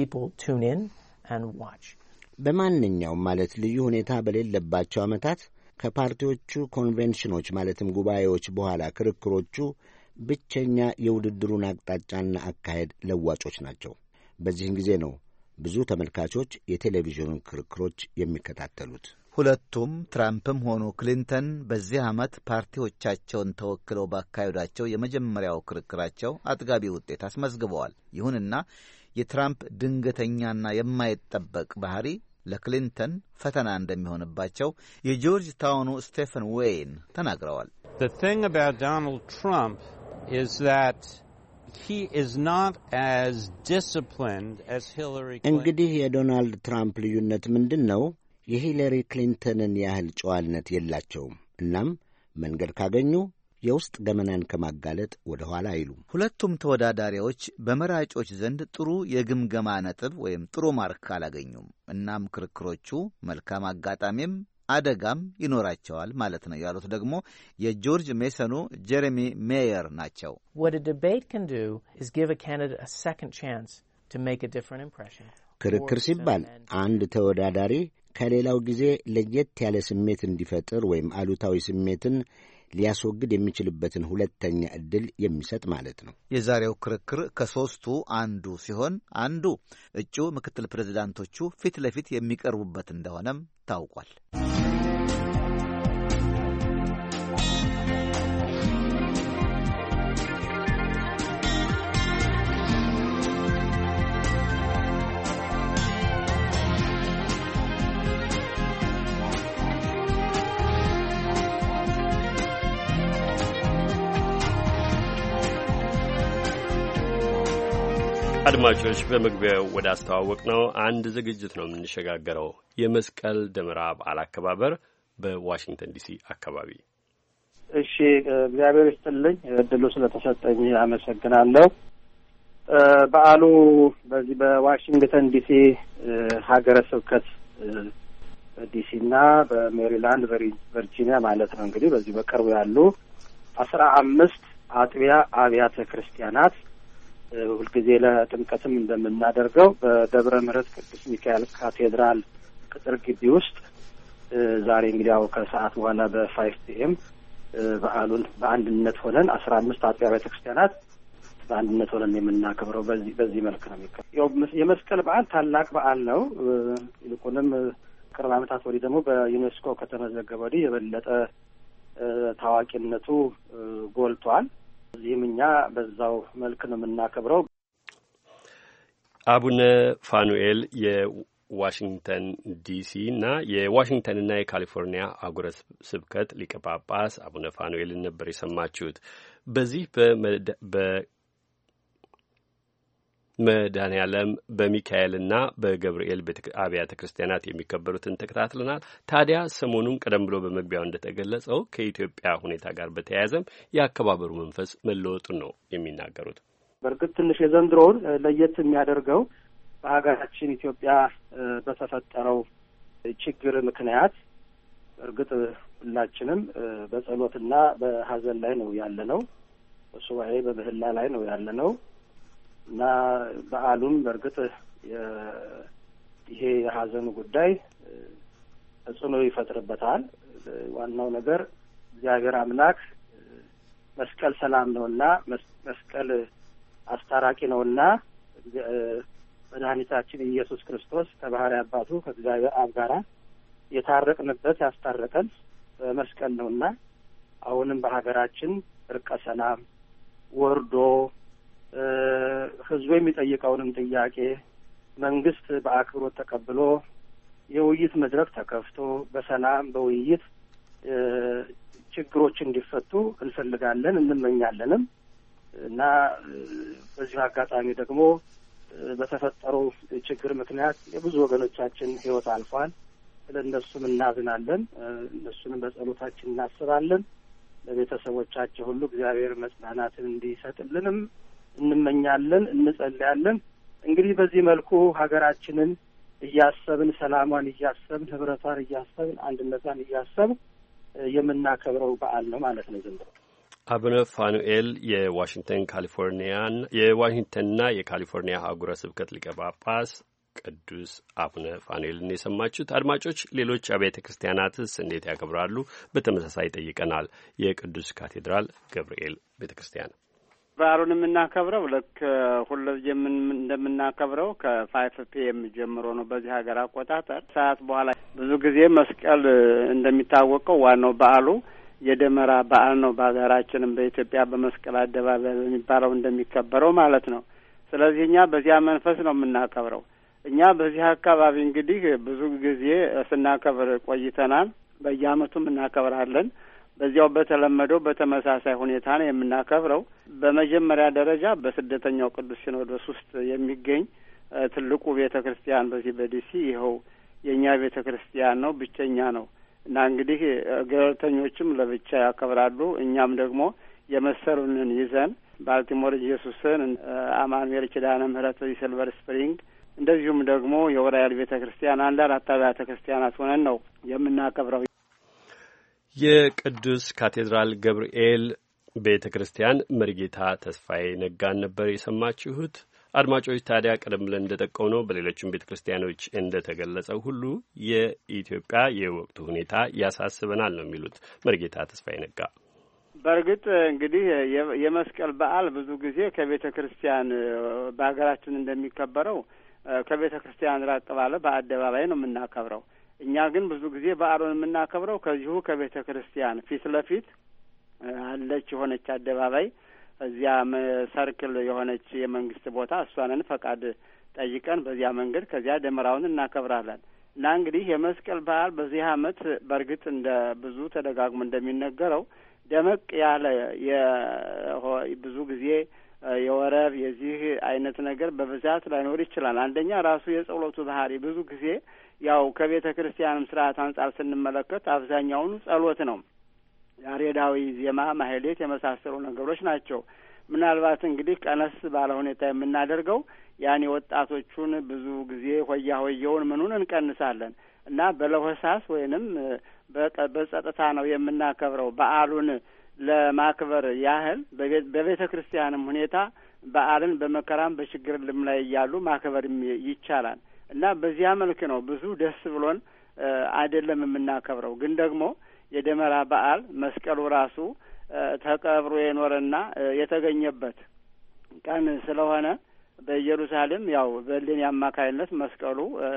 S2: በማንኛውም ማለት ልዩ ሁኔታ በሌለባቸው ዓመታት ከፓርቲዎቹ ኮንቬንሽኖች ማለትም ጉባኤዎች በኋላ ክርክሮቹ ብቸኛ የውድድሩን አቅጣጫና አካሄድ ለዋጮች ናቸው። በዚህን ጊዜ ነው ብዙ ተመልካቾች የቴሌቪዥኑን ክርክሮች የሚከታተሉት።
S7: ሁለቱም ትራምፕም ሆኑ ክሊንተን በዚህ ዓመት ፓርቲዎቻቸውን ተወክለው ባካሄዷቸው የመጀመሪያው ክርክራቸው አጥጋቢ ውጤት አስመዝግበዋል። ይሁንና የትራምፕ ድንገተኛና የማይጠበቅ ባህሪ ለክሊንተን ፈተና እንደሚሆንባቸው የጆርጅ ታውኑ ስቴፈን ዌይን ተናግረዋል።
S12: The thing about Donald Trump is that he is not as disciplined as Hillary Clinton.
S2: እንግዲህ የዶናልድ ትራምፕ ልዩነት ምንድን ነው? የሂለሪ ክሊንተንን ያህል ጨዋነት የላቸውም። እናም መንገድ ካገኙ የውስጥ ገመናን ከማጋለጥ ወደ ኋላ አይሉም። ሁለቱም ተወዳዳሪዎች በመራጮች ዘንድ ጥሩ የግምገማ ነጥብ ወይም ጥሩ ማርክ አላገኙም። እናም ክርክሮቹ መልካም አጋጣሚም አደጋም ይኖራቸዋል ማለት ነው ያሉት ደግሞ የጆርጅ ሜሰኑ ጀሬሚ ሜየር ናቸው።
S13: What a debate can do is give a candidate a second chance to make a different impression.
S2: ክርክር ሲባል አንድ ተወዳዳሪ ከሌላው ጊዜ ለየት ያለ ስሜት እንዲፈጥር ወይም አሉታዊ ስሜትን ሊያስወግድ የሚችልበትን ሁለተኛ ዕድል የሚሰጥ ማለት ነው።
S7: የዛሬው ክርክር ከሦስቱ አንዱ ሲሆን አንዱ እጩ ምክትል ፕሬዝዳንቶቹ ፊት ለፊት የሚቀርቡበት እንደሆነም ታውቋል።
S5: አድማጮች በመግቢያው ወደ አስተዋወቅ ነው አንድ ዝግጅት ነው የምንሸጋገረው። የመስቀል ደመራ በዓል አከባበር በዋሽንግተን ዲሲ አካባቢ።
S14: እሺ፣ እግዚአብሔር ይስጥልኝ እድሉ ስለተሰጠኝ አመሰግናለሁ። በዓሉ በዚህ በዋሽንግተን ዲሲ ሀገረ ስብከት በዲሲና በሜሪላንድ ቨርጂኒያ ማለት ነው እንግዲህ በዚህ በቅርቡ ያሉ አስራ አምስት አጥቢያ አብያተ ክርስቲያናት ሁልጊዜ ለጥምቀትም እንደምናደርገው በደብረ ምሕረት ቅዱስ ሚካኤል ካቴድራል ቅጥር ግቢ ውስጥ ዛሬ እንግዲህ ያው ከሰዓት በኋላ በፋይቭ ፒኤም በዓሉን በአንድነት ሆነን አስራ አምስት አጥቢያ ቤተ ክርስቲያናት በአንድነት ሆነን የምናከብረው በዚህ በዚህ መልክ ነው የሚከበረው። ያው የመስቀል በዓል ታላቅ በዓል ነው። ይልቁንም ቅርብ ዓመታት ወዲህ ደግሞ በዩኔስኮ ከተመዘገበ ወዲህ የበለጠ ታዋቂነቱ ጎልቷል። እዚህም እኛ በዛው መልክ ነው የምናከብረው።
S5: አቡነ ፋኑኤል የዋሽንግተን ዲሲ እና የዋሽንግተንና የካሊፎርኒያ አህጉረ ስብከት ሊቀ ጳጳስ አቡነ ፋኑኤልን ነበር የሰማችሁት። በዚህ በመድኃኔዓለም በሚካኤልና በገብርኤል አብያተ ክርስቲያናት የሚከበሩትን ተከታትለናል። ታዲያ ሰሞኑን ቀደም ብሎ በመግቢያው እንደተገለጸው ከኢትዮጵያ ሁኔታ ጋር በተያያዘም የአከባበሩ መንፈስ መለወጡን ነው የሚናገሩት።
S14: በእርግጥ ትንሽ የዘንድሮውን ለየት የሚያደርገው በሀገራችን ኢትዮጵያ በተፈጠረው ችግር ምክንያት እርግጥ ሁላችንም በጸሎትና በሀዘን ላይ ነው ያለነው፣ በሱባኤ በምህላ ላይ ነው ያለነው እና በዓሉም በእርግጥ ይሄ የሀዘኑ ጉዳይ ተጽዕኖ ይፈጥርበታል። ዋናው ነገር እግዚአብሔር አምላክ መስቀል ሰላም ነውና መስቀል አስታራቂ ነውና መድኃኒታችን ኢየሱስ ክርስቶስ ከባህሪ አባቱ ከእግዚአብሔር አብ ጋራ የታረቅንበት ያስታረቀን በመስቀል ነውና አሁንም በሀገራችን እርቀ ሰላም ወርዶ ህዝቡ የሚጠይቀውንም ጥያቄ መንግስት በአክብሮት ተቀብሎ የውይይት መድረክ ተከፍቶ በሰላም በውይይት ችግሮች እንዲፈቱ እንፈልጋለን እንመኛለንም እና በዚህ አጋጣሚ ደግሞ በተፈጠረው ችግር ምክንያት የብዙ ወገኖቻችን ህይወት አልፏል። ስለነሱም እናዝናለን። እነሱንም በጸሎታችን እናስባለን። ለቤተሰቦቻቸው ሁሉ እግዚአብሔር መጽናናትን እንዲሰጥልንም እንመኛለን፣ እንጸልያለን። እንግዲህ በዚህ መልኩ ሀገራችንን እያሰብን ሰላሟን እያሰብን ህብረቷን እያሰብን አንድነቷን እያሰብን የምናከብረው በዓል ነው ማለት ነው ዘንድሮ።
S5: አቡነ ፋኑኤል የዋሽንግተን ካሊፎርኒያን የዋሽንግተንና የካሊፎርኒያ አህጉረ ስብከት ሊቀ ጳጳስ ቅዱስ አቡነ ፋኑኤልን የሰማችሁት። አድማጮች ሌሎች አብያተ ክርስቲያናትስ እንዴት ያከብራሉ? በተመሳሳይ ጠይቀናል። የቅዱስ ካቴድራል ገብርኤል ቤተ ክርስቲያን
S16: በዓሉን የምናከብረው ልክ ሁልጊዜ እንደምናከብረው ከፋይቭ ፒኤም ጀምሮ ነው በዚህ ሀገር አቆጣጠር። ሰዓት በኋላ ብዙ ጊዜ መስቀል እንደሚታወቀው ዋናው በዓሉ የደመራ በዓል ነው። በሀገራችንም በኢትዮጵያ በመስቀል አደባባይ የሚባለው እንደሚከበረው ማለት ነው። ስለዚህ እኛ በዚያ መንፈስ ነው የምናከብረው። እኛ በዚህ አካባቢ እንግዲህ ብዙ ጊዜ ስናከብር ቆይተናል። በየዓመቱም እናከብራለን። በዚያው በተለመደው በተመሳሳይ ሁኔታ ነው የምናከብረው። በመጀመሪያ ደረጃ በስደተኛው ቅዱስ ሲኖዶስ ውስጥ የሚገኝ ትልቁ ቤተ ክርስቲያን በዚህ በዲሲ ይኸው የእኛ ቤተ ክርስቲያን ነው፣ ብቸኛ ነው እና እንግዲህ ገለልተኞችም ለብቻ ያከብራሉ። እኛም ደግሞ የመሰሉንን ይዘን ባልቲሞር ኢየሱስን፣ አማኑኤል ኪዳነ ምሕረት ሲልቨር ስፕሪንግ እንደዚሁም ደግሞ የወራይል ቤተ ክርስቲያን አንድ አራት አብያተ ክርስቲያናት ሆነን ነው የምናከብረው።
S5: የቅዱስ ካቴድራል ገብርኤል ቤተ ክርስቲያን መሪጌታ ተስፋዬ ነጋን ነበር የሰማችሁት። አድማጮች ታዲያ ቀደም ብለን እንደጠቀምነው በሌሎችም ቤተ ክርስቲያኖች እንደተገለጸው ሁሉ የኢትዮጵያ የወቅቱ ሁኔታ ያሳስበናል ነው የሚሉት መሪጌታ ተስፋዬ ነጋ።
S16: በእርግጥ እንግዲህ የመስቀል በዓል ብዙ ጊዜ ከቤተ ክርስቲያን በሀገራችን እንደሚከበረው ከቤተ ክርስቲያን ራቅ ባለ በአደባባይ ነው የምናከብረው። እኛ ግን ብዙ ጊዜ በዓሉን የምናከብረው ከዚሁ ከቤተ ክርስቲያን ፊት ለፊት አለች የሆነች አደባባይ፣ እዚያ ሰርክል የሆነች የመንግስት ቦታ እሷንን ፈቃድ ጠይቀን በዚያ መንገድ ከዚያ ደመራውን እናከብራለን። እና እንግዲህ የመስቀል በዓል በዚህ ዓመት በእርግጥ እንደ ብዙ ተደጋግሞ እንደሚነገረው ደመቅ ያለ ብዙ ጊዜ የወረብ የዚህ አይነት ነገር በብዛት ላይኖር ይችላል። አንደኛ ራሱ የጸሎቱ ባህሪ ብዙ ጊዜ ያው ከቤተ ክርስቲያንም ስርዓት አንጻር ስንመለከት አብዛኛውን ጸሎት ነው። ያሬዳዊ ዜማ፣ ማህሌት የመሳሰሉ ነገሮች ናቸው። ምናልባት እንግዲህ ቀነስ ባለ ሁኔታ የምናደርገው ያኔ ወጣቶቹን ብዙ ጊዜ ሆያ ሆየውን ምኑን እንቀንሳለን እና በለሆሳስ ወይንም በጸጥታ ነው የምናከብረው። በዓሉን ለማክበር ያህል በቤተ ክርስቲያንም ሁኔታ በዓልን በመከራም በችግርም ላይ እያሉ ማክበርም ይቻላል እና በዚያ መልክ ነው ብዙ ደስ ብሎን አይደለም የምናከብረው። ግን ደግሞ የደመራ በዓል መስቀሉ ራሱ ተቀብሮ የኖረና የተገኘበት ቀን ስለሆነ በኢየሩሳሌም ያው በእሌኒ አማካይነት መስቀሉ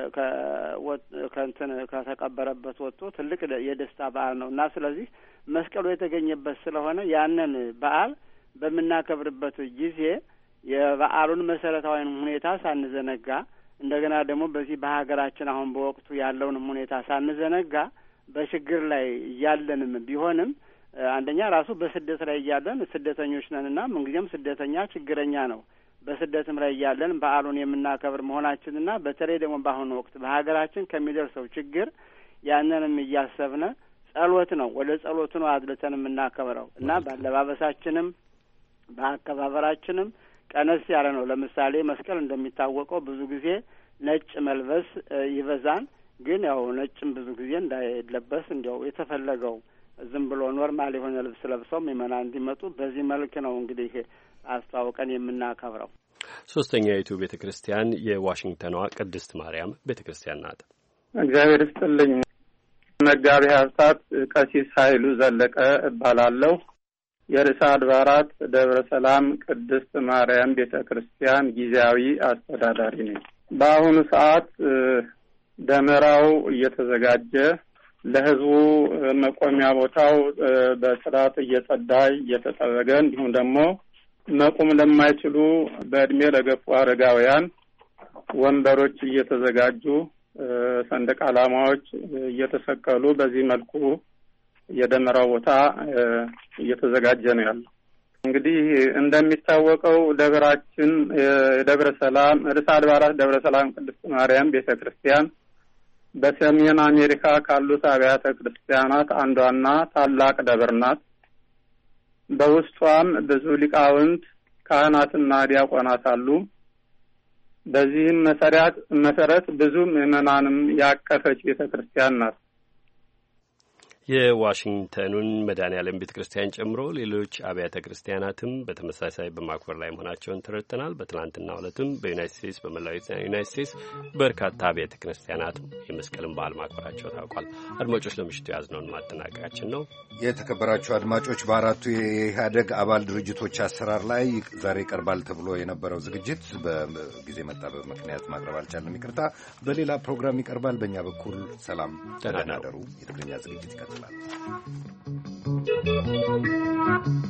S16: ከእንትን ከተቀበረበት ወጥቶ ትልቅ የደስታ በዓል ነው እና ስለዚህ መስቀሉ የተገኘበት ስለሆነ ያንን በዓል በምናከብርበት ጊዜ የበዓሉን መሰረታዊ ሁኔታ ሳንዘነጋ እንደገና ደግሞ በዚህ በሀገራችን አሁን በወቅቱ ያለውንም ሁኔታ ሳንዘነጋ በችግር ላይ እያለንም ቢሆንም አንደኛ ራሱ በስደት ላይ እያለን ስደተኞች ነንና ምንጊዜም ስደተኛ ችግረኛ ነው። በስደትም ላይ እያለን በዓሉን የምናከብር መሆናችንና በተለይ ደግሞ በአሁኑ ወቅት በሀገራችን ከሚደርሰው ችግር ያንንም እያሰብነ ጸሎት ነው ወደ ጸሎቱ ነው አድልተን የምናከብረው እና ባለባበሳችንም በአከባበራችንም ቀነስ ያለ ነው። ለምሳሌ መስቀል እንደሚታወቀው ብዙ ጊዜ ነጭ መልበስ ይበዛን፣ ግን ያው ነጭም ብዙ ጊዜ እንዳይለበስ እንዲያው የተፈለገው ዝም ብሎ ኖርማል የሆነ ልብስ ለብሰው ምእመናን እንዲመጡ በዚህ መልክ ነው እንግዲህ አስተዋውቀን የምናከብረው።
S5: ሶስተኛይቱ ቤተ ክርስቲያን የዋሽንግተኗ ቅድስት ማርያም ቤተ ክርስቲያን ናት።
S17: እግዚአብሔር ይስጥልኝ። መጋቢ ሀብታት ቀሲስ ኃይሉ ዘለቀ እባላለሁ። የርዕሰ አድባራት ደብረ ሰላም ቅድስት ማርያም ቤተ ክርስቲያን ጊዜያዊ አስተዳዳሪ ነኝ። በአሁኑ ሰዓት ደመራው እየተዘጋጀ ለሕዝቡ መቆሚያ ቦታው በስርዓት እየጸዳ እየተጠረገ እንዲሁም ደግሞ መቆም ለማይችሉ በእድሜ ለገፉ አረጋውያን ወንበሮች እየተዘጋጁ ሰንደቅ ዓላማዎች እየተሰቀሉ በዚህ መልኩ የደመራው ቦታ እየተዘጋጀ ነው ያለው። እንግዲህ እንደሚታወቀው ደብራችን የደብረ ሰላም ርዕሰ አድባራት ደብረ ሰላም ቅድስት ማርያም ቤተ ክርስቲያን በሰሜን አሜሪካ ካሉት አብያተ ክርስቲያናት አንዷና ታላቅ ደብር ናት። በውስጧም ብዙ ሊቃውንት ካህናትና ዲያቆናት አሉ። በዚህም መሰረት መሰረት ብዙ ምዕመናንም ያቀፈች ቤተ ክርስቲያን ናት።
S5: የዋሽንግተኑን መድኃኔዓለም ቤተ ክርስቲያን ጨምሮ ሌሎች አብያተ ክርስቲያናትም በተመሳሳይ በማክበር ላይ መሆናቸውን ተረድተናል። በትናንትናው ዕለትም በዩናይት ስቴትስ በመላው ዩናይት ስቴትስ በርካታ አብያተ ክርስቲያናት የመስቀልን በዓል ማክበራቸው ታውቋል። አድማጮች ለምሽቱ ያዝነውን ማጠናቀቃችን ነው።
S3: የተከበራችሁ አድማጮች በአራቱ የኢህአደግ አባል ድርጅቶች አሰራር ላይ ዛሬ ይቀርባል ተብሎ የነበረው ዝግጅት በጊዜ መጣበብ ምክንያት ማቅረብ አልቻለም። ይቅርታ። በሌላ ፕሮግራም ይቀርባል። በእኛ በኩል ሰላም ተናደሩ። የትግርኛ ዝግጅት ይቀጥላል።